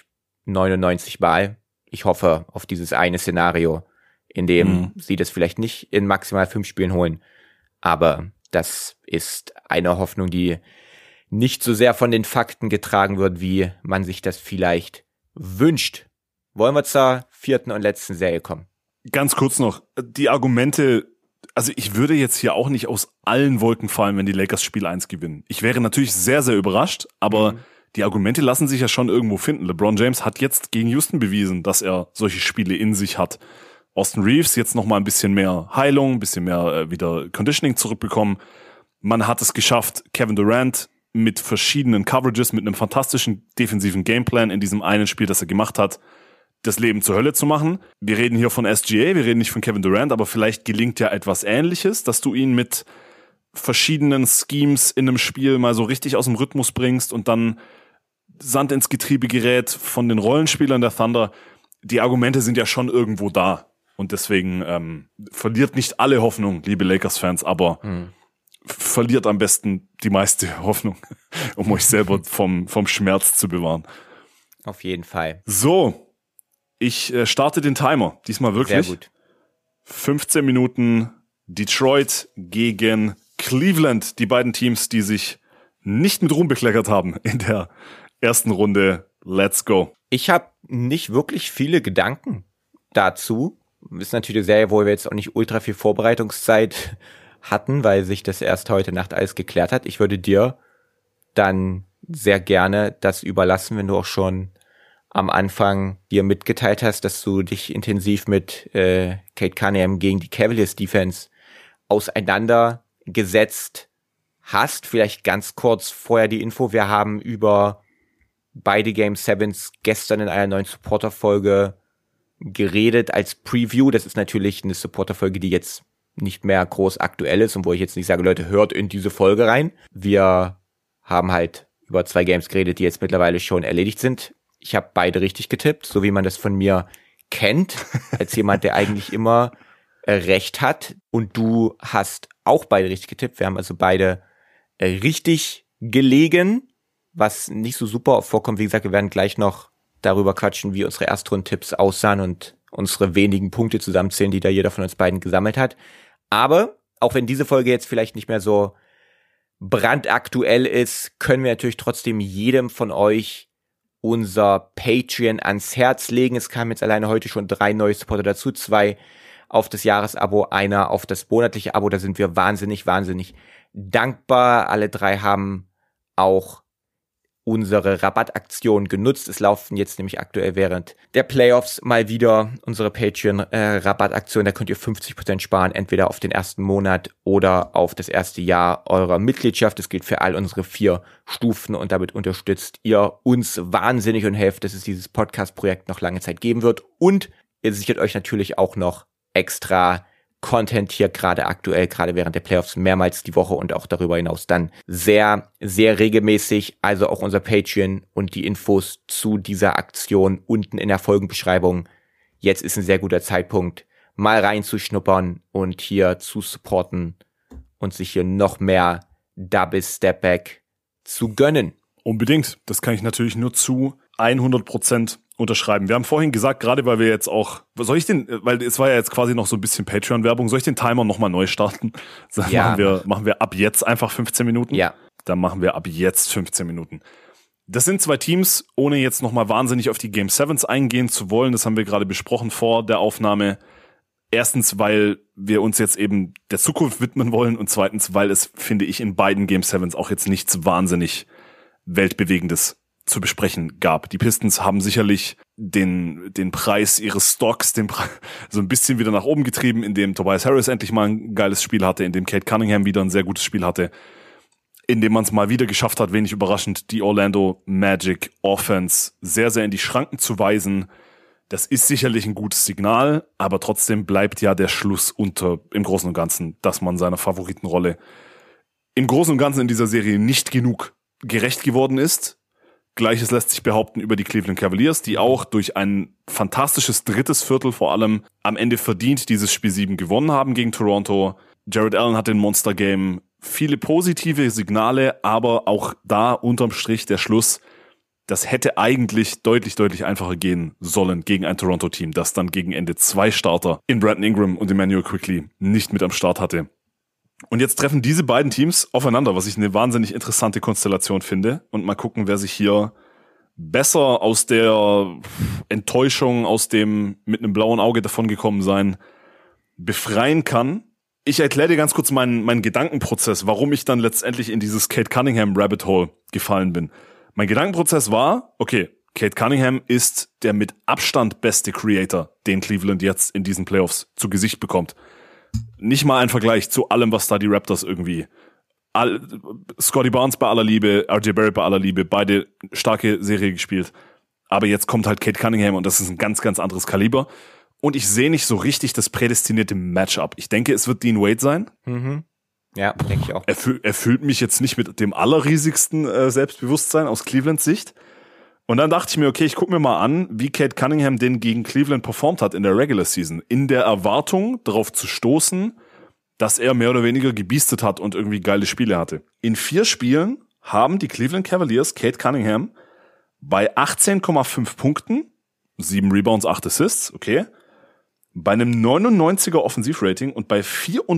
99 Mal. Ich hoffe auf dieses eine Szenario, in dem sie das vielleicht nicht in maximal 5 Spielen holen. Aber das ist eine Hoffnung, die nicht so sehr von den Fakten getragen wird, wie man sich das vielleicht wünscht. Wollen wir zur 4. und letzten Serie kommen? Ganz kurz noch, die Argumente. Also ich würde jetzt hier auch nicht aus allen Wolken fallen, wenn die Lakers Spiel 1 gewinnen. Ich wäre natürlich sehr, sehr überrascht, aber die Argumente lassen sich ja schon irgendwo finden. LeBron James hat jetzt gegen Houston bewiesen, dass er solche Spiele in sich hat. Austin Reeves jetzt noch mal ein bisschen mehr Heilung, ein bisschen mehr wieder Conditioning zurückbekommen. Man hat es geschafft, Kevin Durant mit verschiedenen Coverages, mit einem fantastischen defensiven Gameplan in diesem einen Spiel, das er gemacht hat, das Leben zur Hölle zu machen. Wir reden hier von SGA, wir reden nicht von Kevin Durant, aber vielleicht gelingt ja etwas Ähnliches, dass du ihn mit verschiedenen Schemes in einem Spiel mal so richtig aus dem Rhythmus bringst und dann Sand ins Getriebe gerät von den Rollenspielern der Thunder. Die Argumente sind ja schon irgendwo da. Und deswegen verliert nicht alle Hoffnung, liebe Lakers-Fans, aber verliert am besten die meiste Hoffnung, um euch selber vom Schmerz zu bewahren. Auf jeden Fall. So, ich starte den Timer. Diesmal wirklich. Sehr gut. 15 Minuten Detroit gegen Cleveland. Die beiden Teams, die sich nicht mit Ruhm bekleckert haben in der ersten Runde. Let's go. Ich habe nicht wirklich viele Gedanken dazu. Ist natürlich eine Serie, wo wir jetzt auch nicht ultra viel Vorbereitungszeit hatten, weil sich das erst heute Nacht alles geklärt hat. Ich würde dir dann sehr gerne das überlassen, wenn du auch schon am Anfang dir mitgeteilt hast, dass du dich intensiv mit Cade Cunningham gegen die Cavaliers Defense auseinandergesetzt hast. Vielleicht ganz kurz vorher die Info. Wir haben über beide Game 7s gestern in einer neuen Supporter-Folge geredet als Preview. Das ist natürlich eine Supporter-Folge, die jetzt nicht mehr groß aktuell ist und wo ich jetzt nicht sage, Leute, hört in diese Folge rein. Wir haben halt über 2 Games geredet, die jetzt mittlerweile schon erledigt sind. Ich habe beide richtig getippt, so wie man das von mir kennt, als jemand, der eigentlich immer recht hat. Und du hast auch beide richtig getippt. Wir haben also beide richtig gelegen, was nicht so super oft vorkommt. Wie gesagt, wir werden gleich noch darüber quatschen, wie unsere Erstrundtipps aussahen und unsere wenigen Punkte zusammenzählen, die da jeder von uns beiden gesammelt hat. Aber auch wenn diese Folge jetzt vielleicht nicht mehr so brandaktuell ist, können wir natürlich trotzdem jedem von euch unser Patreon ans Herz legen. Es kamen jetzt alleine heute schon 3 neue Supporter dazu, 2 auf das Jahresabo, einer auf das monatliche Abo. Da sind wir wahnsinnig dankbar. Alle 3 haben auch unsere Rabattaktion genutzt. Es laufen jetzt nämlich aktuell während der Playoffs mal wieder unsere Patreon-Rabattaktion. Da könnt ihr 50% sparen, entweder auf den ersten Monat oder auf das erste Jahr eurer Mitgliedschaft. Das gilt für all unsere 4 Stufen und damit unterstützt ihr uns wahnsinnig und helft, dass es dieses Podcast-Projekt noch lange Zeit geben wird. Und ihr sichert euch natürlich auch noch extra Content hier gerade aktuell, gerade während der Playoffs mehrmals die Woche und auch darüber hinaus dann sehr regelmäßig. Also auch unser Patreon und die Infos zu dieser Aktion unten in der Folgenbeschreibung. Jetzt ist ein sehr guter Zeitpunkt, mal reinzuschnuppern und hier zu supporten und sich hier noch mehr Double Step Back zu gönnen. Unbedingt. Das kann ich natürlich nur zu 100% unterschreiben. Wir haben vorhin gesagt, gerade weil wir jetzt auch, weil es war ja jetzt quasi noch so ein bisschen Patreon-Werbung, soll ich den Timer nochmal neu starten? Ja. Machen wir ab jetzt einfach 15 Minuten? Ja. Dann machen wir ab jetzt 15 Minuten. Das sind 2 Teams, ohne jetzt nochmal wahnsinnig auf die Game 7s eingehen zu wollen. Das haben wir gerade besprochen vor der Aufnahme. Erstens, weil wir uns jetzt eben der Zukunft widmen wollen und zweitens, weil es, finde ich, in beiden Game 7s auch jetzt nichts wahnsinnig Weltbewegendes zu besprechen gab. Die Pistons haben sicherlich den Preis ihres Stocks so ein bisschen wieder nach oben getrieben, indem Tobias Harris endlich mal ein geiles Spiel hatte, indem Cade Cunningham wieder ein sehr gutes Spiel hatte, indem man es mal wieder geschafft hat, wenig überraschend, die Orlando Magic Offense sehr, sehr in die Schranken zu weisen. Das ist sicherlich ein gutes Signal, aber trotzdem bleibt ja der Schluss im Großen und Ganzen, dass man seiner Favoritenrolle im Großen und Ganzen in dieser Serie nicht genug gerecht geworden ist. Gleiches lässt sich behaupten über die Cleveland Cavaliers, die auch durch ein fantastisches drittes Viertel vor allem am Ende verdient dieses Spiel 7 gewonnen haben gegen Toronto. Jared Allen hat den Monster Game, viele positive Signale, aber auch da unterm Strich der Schluss, das hätte eigentlich deutlich einfacher gehen sollen gegen ein Toronto-Team, das dann gegen Ende 2 Starter in Brandon Ingram und Emmanuel Quickley nicht mit am Start hatte. Und jetzt treffen diese beiden Teams aufeinander, was ich eine wahnsinnig interessante Konstellation finde. Und mal gucken, wer sich hier besser aus der Enttäuschung, aus dem mit einem blauen Auge davongekommen sein, befreien kann. Ich erkläre dir ganz kurz meinen Gedankenprozess, warum ich dann letztendlich in dieses Cade Cunningham Rabbit Hole gefallen bin. Mein Gedankenprozess war, okay, Cade Cunningham ist der mit Abstand beste Creator, den Cleveland jetzt in diesen Playoffs zu Gesicht bekommt. Nicht mal ein Vergleich zu allem, was da die Raptors irgendwie... Scotty Barnes bei aller Liebe, RJ Barrett bei aller Liebe, beide starke Serie gespielt. Aber jetzt kommt halt Cade Cunningham und das ist ein ganz anderes Kaliber. Und ich sehe nicht so richtig das prädestinierte Matchup. Ich denke, es wird Dean Wade sein. Ja, denke ich auch. Erfüllt mich jetzt nicht mit dem allerriesigsten Selbstbewusstsein aus Clevelands Sicht. Und dann dachte ich mir, okay, ich gucke mir mal an, wie Cade Cunningham denn gegen Cleveland performt hat in der Regular Season. In der Erwartung, darauf zu stoßen, dass er mehr oder weniger gebiestet hat und irgendwie geile Spiele hatte. In 4 Spielen haben die Cleveland Cavaliers Cade Cunningham bei 18,5 Punkten, 7 Rebounds, 8 Assists, okay, bei einem 99er Offensivrating und bei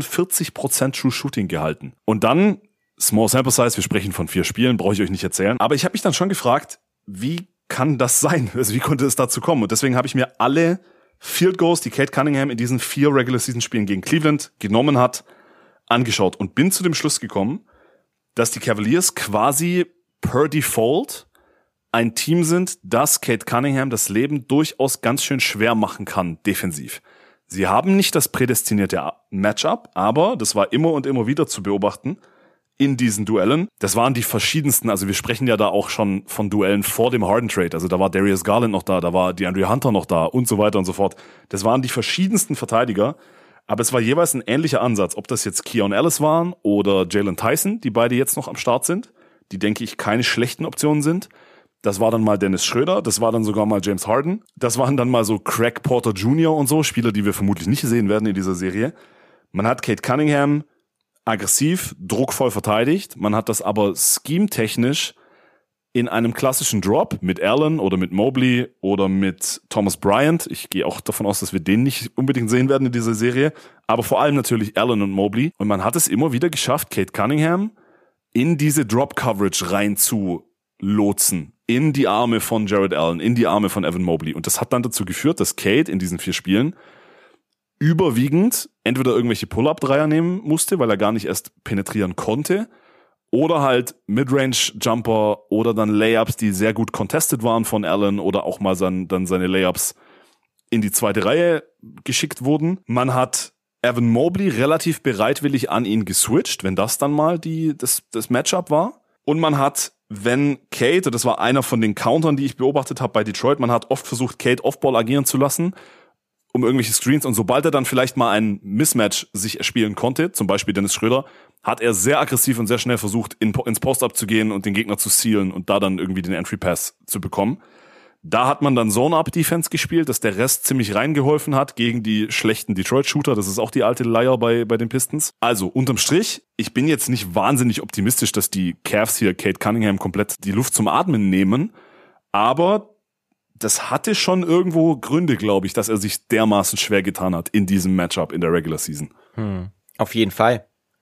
44% True Shooting gehalten. Und dann, Small Sample Size, wir sprechen von 4 Spielen, brauche ich euch nicht erzählen. Aber ich habe mich dann schon gefragt, wie kann das sein? Also wie konnte es dazu kommen? Und deswegen habe ich mir alle Field Goals, die Cade Cunningham in diesen 4 Regular Season Spielen gegen Cleveland genommen hat, angeschaut und bin zu dem Schluss gekommen, dass die Cavaliers quasi per Default ein Team sind, das Cade Cunningham das Leben durchaus ganz schön schwer machen kann, defensiv. Sie haben nicht das prädestinierte Matchup, aber das war immer und immer wieder zu beobachten in diesen Duellen. Das waren die verschiedensten, also wir sprechen ja da auch schon von Duellen vor dem Harden-Trade. Also da war Darius Garland noch da war DeAndre Hunter noch da und so weiter und so fort. Das waren die verschiedensten Verteidiger, aber es war jeweils ein ähnlicher Ansatz. Ob das jetzt Keon Ellis waren oder Jalen Tyson, die beide jetzt noch am Start sind, die, denke ich, keine schlechten Optionen sind. Das war dann mal Dennis Schröder, das war dann sogar mal James Harden. Das waren dann mal so Craig Porter Jr. und so, Spieler, die wir vermutlich nicht sehen werden in dieser Serie. Man hat Cade Cunningham aggressiv, druckvoll verteidigt. Man hat das aber scheme-technisch in einem klassischen Drop mit Allen oder mit Mobley oder mit Thomas Bryant. Ich gehe auch davon aus, dass wir den nicht unbedingt sehen werden in dieser Serie. Aber vor allem natürlich Allen und Mobley. Und man hat es immer wieder geschafft, Cade Cunningham in diese Drop-Coverage rein zu lotsen. In die Arme von Jared Allen, in die Arme von Evan Mobley. Und das hat dann dazu geführt, dass Cade in diesen 4 Spielen überwiegend entweder irgendwelche Pull-Up-Dreier nehmen musste, weil er gar nicht erst penetrieren konnte, oder halt Midrange-Jumper oder dann Layups, die sehr gut contested waren von Allen oder auch mal dann seine Layups in die 2. Reihe geschickt wurden. Man hat Evan Mobley relativ bereitwillig an ihn geswitcht, wenn das dann mal das Matchup war. Und man hat, wenn Cade, das war einer von den Countern, die ich beobachtet habe bei Detroit, man hat oft versucht, Cade Offball agieren zu lassen, um irgendwelche Screens. Und sobald er dann vielleicht mal ein Mismatch sich erspielen konnte, zum Beispiel Dennis Schröder, hat er sehr aggressiv und sehr schnell versucht, ins Post-Up zu gehen und den Gegner zu sealen und da dann irgendwie den Entry-Pass zu bekommen. Da hat man dann Zone-Up-Defense gespielt, dass der Rest ziemlich reingeholfen hat gegen die schlechten Detroit-Shooter. Das ist auch die alte Leier bei den Pistons. Also, unterm Strich, ich bin jetzt nicht wahnsinnig optimistisch, dass die Cavs hier Cade Cunningham komplett die Luft zum Atmen nehmen. Aber das hatte schon irgendwo Gründe, glaube ich, dass er sich dermaßen schwer getan hat in diesem Matchup in der Regular Season. Auf jeden Fall.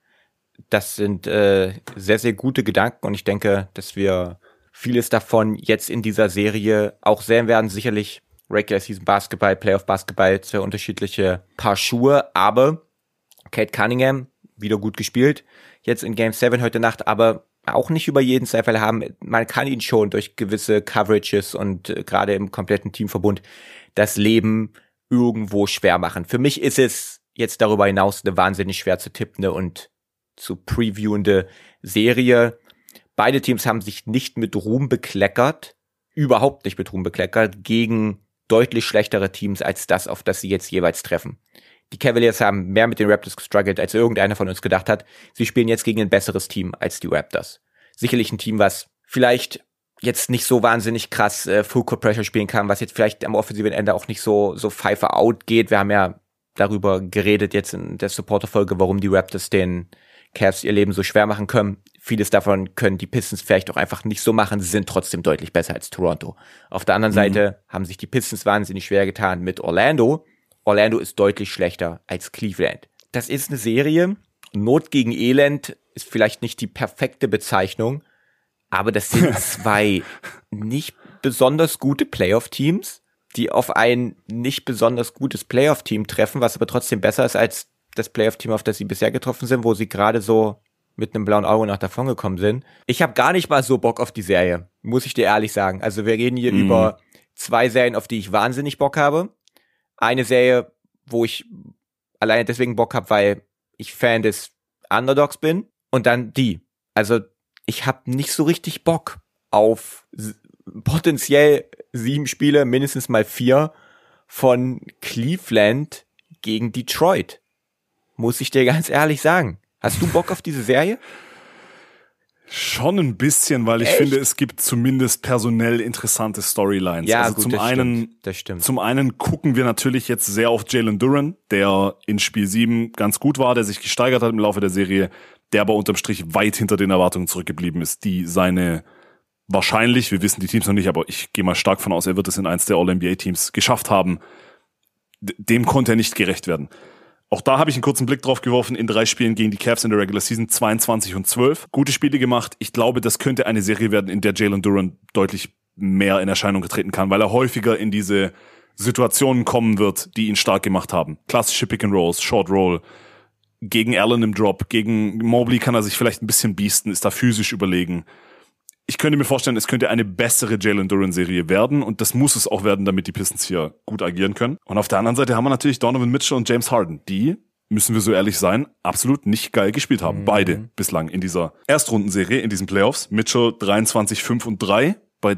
Das sind sehr, sehr gute Gedanken und ich denke, dass wir vieles davon jetzt in dieser Serie auch sehen werden. Sicherlich Regular Season Basketball, Playoff Basketball, 2 unterschiedliche Paar Schuhe, aber Cade Cunningham wieder gut gespielt. Jetzt in Game 7 heute Nacht, aber auch nicht über jeden Zweifel haben. Man kann ihn schon durch gewisse Coverages und gerade im kompletten Teamverbund das Leben irgendwo schwer machen. Für mich ist es jetzt darüber hinaus eine wahnsinnig schwer zu tippende und zu previewende Serie. Beide Teams haben sich nicht mit Ruhm bekleckert, überhaupt nicht mit Ruhm bekleckert, gegen deutlich schlechtere Teams als das, auf das sie jetzt jeweils treffen. Die Cavaliers haben mehr mit den Raptors gestruggelt, als irgendeiner von uns gedacht hat. Sie spielen jetzt gegen ein besseres Team als die Raptors. Sicherlich ein Team, was vielleicht jetzt nicht so wahnsinnig krass Full Court Pressure spielen kann, was jetzt vielleicht am offensiven Ende auch nicht so Pfeife out geht. Wir haben ja darüber geredet jetzt in der Supporter-Folge, warum die Raptors den Cavs ihr Leben so schwer machen können. Vieles davon können die Pistons vielleicht auch einfach nicht so machen. Sie sind trotzdem deutlich besser als Toronto. Auf der anderen Seite haben sich die Pistons wahnsinnig schwer getan mit Orlando. Orlando ist deutlich schlechter als Cleveland. Das ist eine Serie. Not gegen Elend ist vielleicht nicht die perfekte Bezeichnung, aber das sind 2 nicht besonders gute Playoff-Teams, die auf ein nicht besonders gutes Playoff-Team treffen, was aber trotzdem besser ist als das Playoff-Team, auf das sie bisher getroffen sind, wo sie gerade so mit einem blauen Auge nach davon gekommen sind. Ich habe gar nicht mal so Bock auf die Serie, muss ich dir ehrlich sagen. Also wir reden hier über 2 Serien, auf die ich wahnsinnig Bock habe. Eine Serie, wo ich alleine deswegen Bock habe, weil ich Fan des Underdogs bin. Und dann die. Also ich habe nicht so richtig Bock auf potenziell 7 Spiele, mindestens mal 4 von Cleveland gegen Detroit. Muss ich dir ganz ehrlich sagen. Hast du Bock auf diese Serie? Schon ein bisschen, weil ich finde, es gibt zumindest personell interessante Storylines. Ja, also gut, das stimmt. Zum einen gucken wir natürlich jetzt sehr auf Jalen Duren, der in Spiel 7 ganz gut war, der sich gesteigert hat im Laufe der Serie, der aber unterm Strich weit hinter den Erwartungen zurückgeblieben ist, die seine wahrscheinlich, wir wissen die Teams noch nicht, aber ich gehe mal stark von aus, er wird es in eins der All-NBA-Teams geschafft haben. Dem konnte er nicht gerecht werden. Auch da habe ich einen kurzen Blick drauf geworfen, in 3 Spielen gegen die Cavs in der Regular Season, 22 und 12. Gute Spiele gemacht. Ich glaube, das könnte eine Serie werden, in der Jalen Duren deutlich mehr in Erscheinung getreten kann, weil er häufiger in diese Situationen kommen wird, die ihn stark gemacht haben. Klassische Pick-and-Rolls, Short-Roll, gegen Allen im Drop, gegen Mobley kann er sich vielleicht ein bisschen beasten, ist da physisch überlegen. Ich könnte mir vorstellen, es könnte eine bessere Jalen Duren-Serie werden und das muss es auch werden, damit die Pistons hier gut agieren können. Und auf der anderen Seite haben wir natürlich Donovan Mitchell und James Harden, die, müssen wir so ehrlich sein, absolut nicht geil gespielt haben. Beide bislang in dieser Erstrundenserie, in diesen Playoffs. Mitchell 23, 5 und 3 bei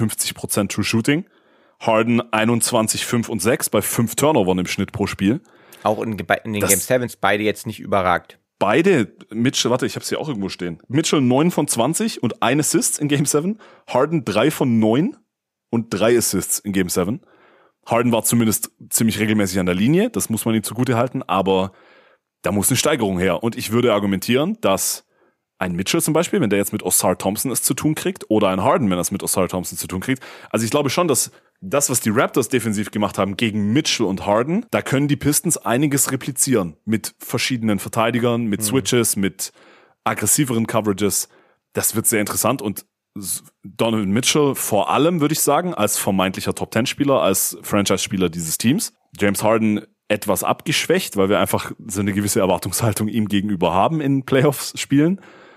53% True Shooting. Harden 21, 5 und 6 bei 5 Turnovern im Schnitt pro Spiel. Auch in den Game 7s beide jetzt nicht überragt. Beide, Mitchell, warte, ich habe sie auch irgendwo stehen. Mitchell 9 von 20 und 1 Assist in Game 7. Harden 3 von 9 und 3 Assists in Game 7. Harden war zumindest ziemlich regelmäßig an der Linie, das muss man ihm zugute halten, aber da muss eine Steigerung her. Und ich würde argumentieren, dass ein Mitchell zum Beispiel, wenn der jetzt mit Oscar Thompson es zu tun kriegt, oder ein Harden, wenn er es mit Oscar Thompson zu tun kriegt. Also ich glaube schon, dass das, was die Raptors defensiv gemacht haben gegen Mitchell und Harden, da können die Pistons einiges replizieren. Mit verschiedenen Verteidigern, mit Switches, mit aggressiveren Coverages. Das wird sehr interessant. Und Donovan Mitchell vor allem, würde ich sagen, als vermeintlicher Top-10-Spieler, als Franchise-Spieler dieses Teams. James Harden etwas abgeschwächt, weil wir einfach so eine gewisse Erwartungshaltung ihm gegenüber haben in Playoffs-Spielen.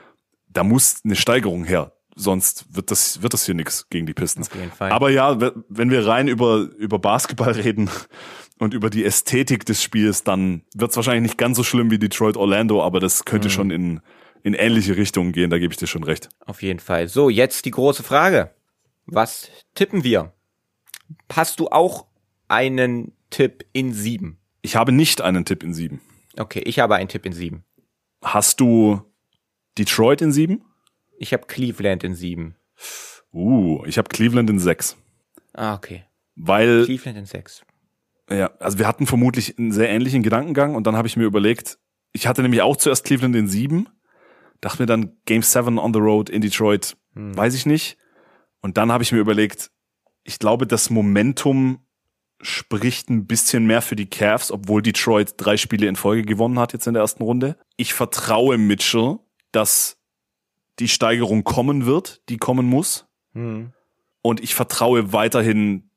Da muss eine Steigerung her. Sonst wird das hier nichts gegen die Pistons. Auf jeden Fall. Aber ja, wenn wir rein über Basketball reden und über die Ästhetik des Spiels, dann wird es wahrscheinlich nicht ganz so schlimm wie Detroit Orlando, aber das könnte schon in ähnliche Richtungen gehen, da gebe ich dir schon recht. Auf jeden Fall. So, jetzt die große Frage. Was tippen wir? Hast du auch einen Tipp in 7? Ich habe nicht einen Tipp in 7. Okay, ich habe einen Tipp in 7. Hast du Detroit in 7? Ich habe Cleveland in 7. Ich habe Cleveland in 6. Ah, okay. Weil, Cleveland in 6. ja, also wir hatten vermutlich einen sehr ähnlichen Gedankengang und dann habe ich mir überlegt, ich hatte nämlich auch zuerst Cleveland in 7, dachte mir dann Game 7 on the road in Detroit, weiß ich nicht. Und dann habe ich mir überlegt, ich glaube, das Momentum spricht ein bisschen mehr für die Cavs, obwohl Detroit 3 Spiele in Folge gewonnen hat jetzt in der ersten Runde. Ich vertraue Mitchell, dass die Steigerung kommen wird, die kommen muss. Und ich vertraue weiterhin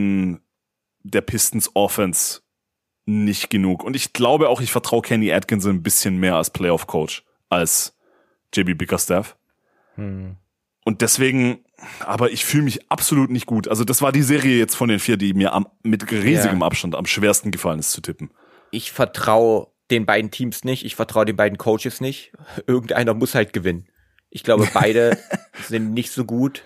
der Pistons Offense nicht genug. Und ich glaube auch, ich vertraue Kenny Atkinson ein bisschen mehr als Playoff-Coach als JB Bickerstaff. Und deswegen, aber ich fühle mich absolut nicht gut. Also das war die Serie jetzt von den 4, die mir mit riesigem Abstand am schwersten gefallen ist zu tippen. Ich vertraue den beiden Teams nicht, ich vertraue den beiden Coaches nicht. Irgendeiner muss halt gewinnen. Ich glaube, beide sind nicht so gut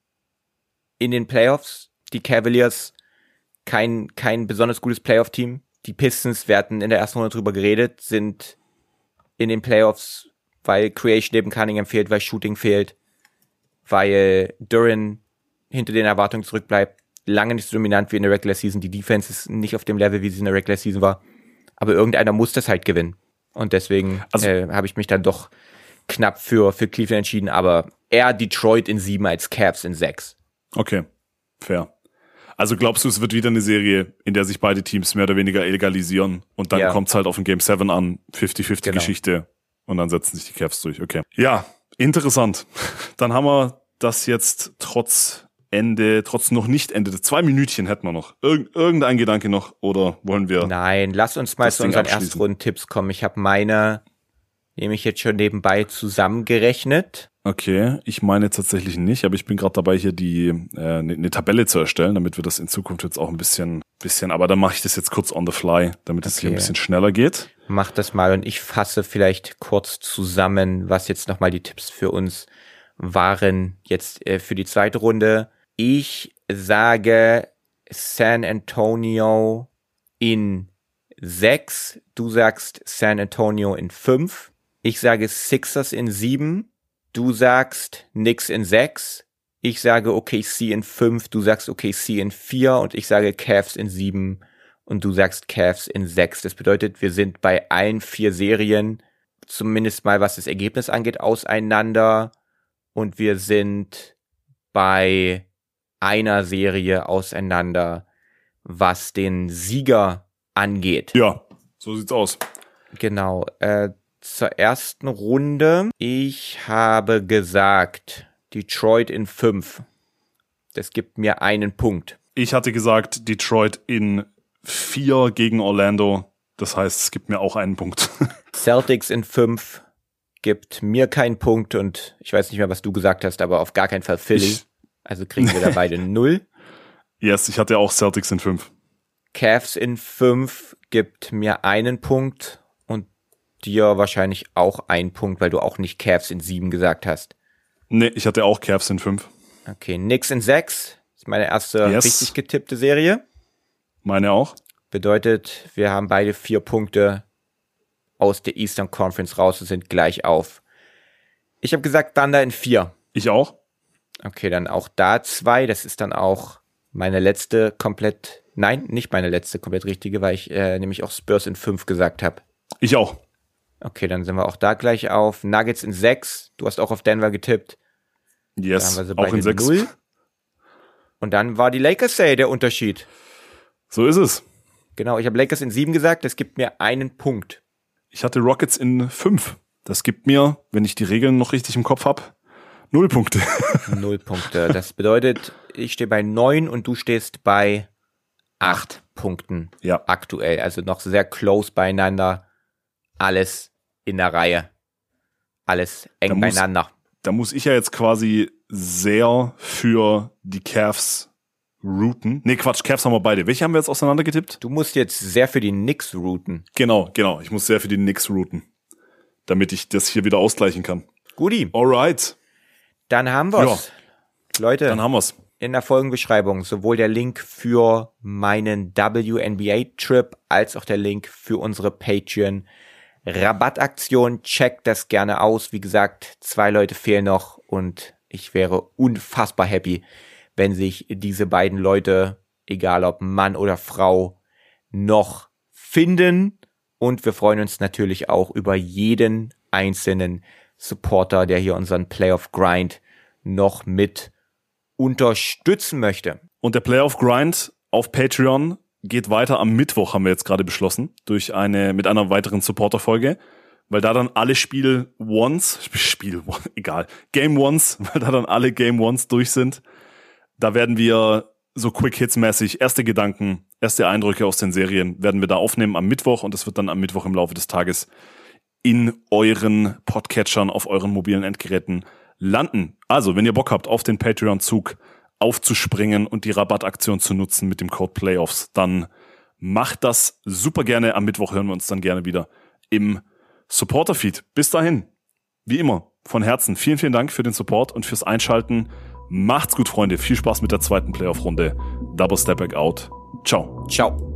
in den Playoffs. Die Cavaliers, kein besonders gutes Playoff-Team. Die Pistons, wir hatten in der ersten Runde drüber geredet, sind in den Playoffs, weil Creation neben Cunningham fehlt, weil Shooting fehlt, weil Duren hinter den Erwartungen zurückbleibt, lange nicht so dominant wie in der Regular Season. Die Defense ist nicht auf dem Level, wie sie in der Regular Season war. Aber irgendeiner muss das halt gewinnen. Und deswegen habe ich mich dann doch knapp für Cleveland entschieden, aber eher Detroit in 7 als Cavs in 6. Okay, fair. Also glaubst du, es wird wieder eine Serie, in der sich beide Teams mehr oder weniger egalisieren und dann kommt's halt auf ein Game 7 an, 50-50 Geschichte und dann setzen sich die Cavs durch, okay. Ja, interessant. Dann haben wir das jetzt trotz noch nicht Ende. 2 Minütchen hätten wir noch. Irgendein Gedanke noch oder wollen wir? Nein, lass uns mal zu unseren Erstrunden-Tipps kommen. Ich habe meine nämlich jetzt schon nebenbei zusammengerechnet. Okay, ich meine tatsächlich nicht, aber ich bin gerade dabei, hier eine Tabelle zu erstellen, damit wir das in Zukunft jetzt auch ein bisschen, aber dann mache ich das jetzt kurz on the fly, damit es hier ein bisschen schneller geht. Mach das mal und ich fasse vielleicht kurz zusammen, was jetzt nochmal die Tipps für uns waren, jetzt für die zweite Runde. Ich sage San Antonio in 6, du sagst San Antonio in 5. Ich sage Sixers in 7. Du sagst Knicks in 6. Ich sage OKC in 5. Du sagst OKC in 4. Und ich sage Cavs in 7. Und du sagst Cavs in 6. Das bedeutet, wir sind bei allen 4 Serien, zumindest mal was das Ergebnis angeht, auseinander. Und wir sind bei einer Serie auseinander, was den Sieger angeht. Ja, so sieht's aus. Genau. Zur ersten Runde. Ich habe gesagt, Detroit in 5. Das gibt mir einen Punkt. Ich hatte gesagt, Detroit in 4 gegen Orlando. Das heißt, es gibt mir auch einen Punkt. Celtics in 5 gibt mir keinen Punkt und ich weiß nicht mehr, was du gesagt hast, aber auf gar keinen Fall Philly. Also kriegen wir da beide 0. Yes, ich hatte auch Celtics in 5. Cavs in 5 gibt mir einen Punkt und dir wahrscheinlich auch einen Punkt, weil du auch nicht Cavs in 7 gesagt hast. Nee, ich hatte auch Cavs in 5. Okay, Knicks in 6. Das ist meine erste richtig getippte Serie. Meine auch. Bedeutet, wir haben beide 4 Punkte aus der Eastern Conference raus und sind gleich auf. Ich habe gesagt Thunder in 4. Ich auch. Okay, dann auch da 2. Das ist dann auch meine letzte komplett, nein, nicht meine letzte komplett richtige, weil ich nämlich auch Spurs in 5 gesagt habe. Ich auch. Okay, dann sind wir auch da gleich auf. Nuggets in 6. Du hast auch auf Denver getippt. Yes, da haben wir auch in 6. 0. Und dann war die Lakers-Serie der Unterschied. So ist es. Genau, ich habe Lakers in 7 gesagt. Das gibt mir einen Punkt. Ich hatte Rockets in 5. Das gibt mir, wenn ich die Regeln noch richtig im Kopf habe, 0 Punkte. 0 Punkte. Das bedeutet, ich stehe bei 9 und du stehst bei 8 Punkten. Ja. Aktuell. Also noch sehr close beieinander. Alles in der Reihe. Alles eng beieinander. Da muss ich ja jetzt quasi sehr für die Cavs routen. Nee, Quatsch, Cavs haben wir beide. Welche haben wir jetzt auseinandergetippt? Du musst jetzt sehr für die Knicks routen. Genau. Ich muss sehr für die Knicks routen, damit ich das hier wieder ausgleichen kann. Guti. Alright. Dann haben wir's. Ja. Leute. Dann haben wir's. In der Folgenbeschreibung sowohl der Link für meinen WNBA-Trip als auch der Link für unsere Patreon-Rabattaktion. Checkt das gerne aus. Wie gesagt, 2 Leute fehlen noch und ich wäre unfassbar happy, wenn sich diese beiden Leute, egal ob Mann oder Frau, noch finden. Und wir freuen uns natürlich auch über jeden einzelnen Supporter, der hier unseren Playoff Grind noch mit unterstützen möchte. Und der Playoff Grind auf Patreon geht weiter am Mittwoch, haben wir jetzt gerade beschlossen, mit einer weiteren Supporter-Folge, weil da dann alle Game Ones, weil da dann alle Game Ones durch sind. Da werden wir so Quick-Hits-mäßig erste Gedanken, erste Eindrücke aus den Serien werden wir da aufnehmen am Mittwoch und das wird dann am Mittwoch im Laufe des Tages in euren Podcatchern, auf euren mobilen Endgeräten landen. Also, wenn ihr Bock habt, auf den Patreon-Zug aufzuspringen und die Rabattaktion zu nutzen mit dem Code Playoffs, dann macht das super gerne. Am Mittwoch hören wir uns dann gerne wieder im Supporter-Feed. Bis dahin, wie immer, von Herzen vielen, vielen Dank für den Support und fürs Einschalten. Macht's gut, Freunde. Viel Spaß mit der zweiten Playoff-Runde. Double Step Back out. Ciao. Ciao.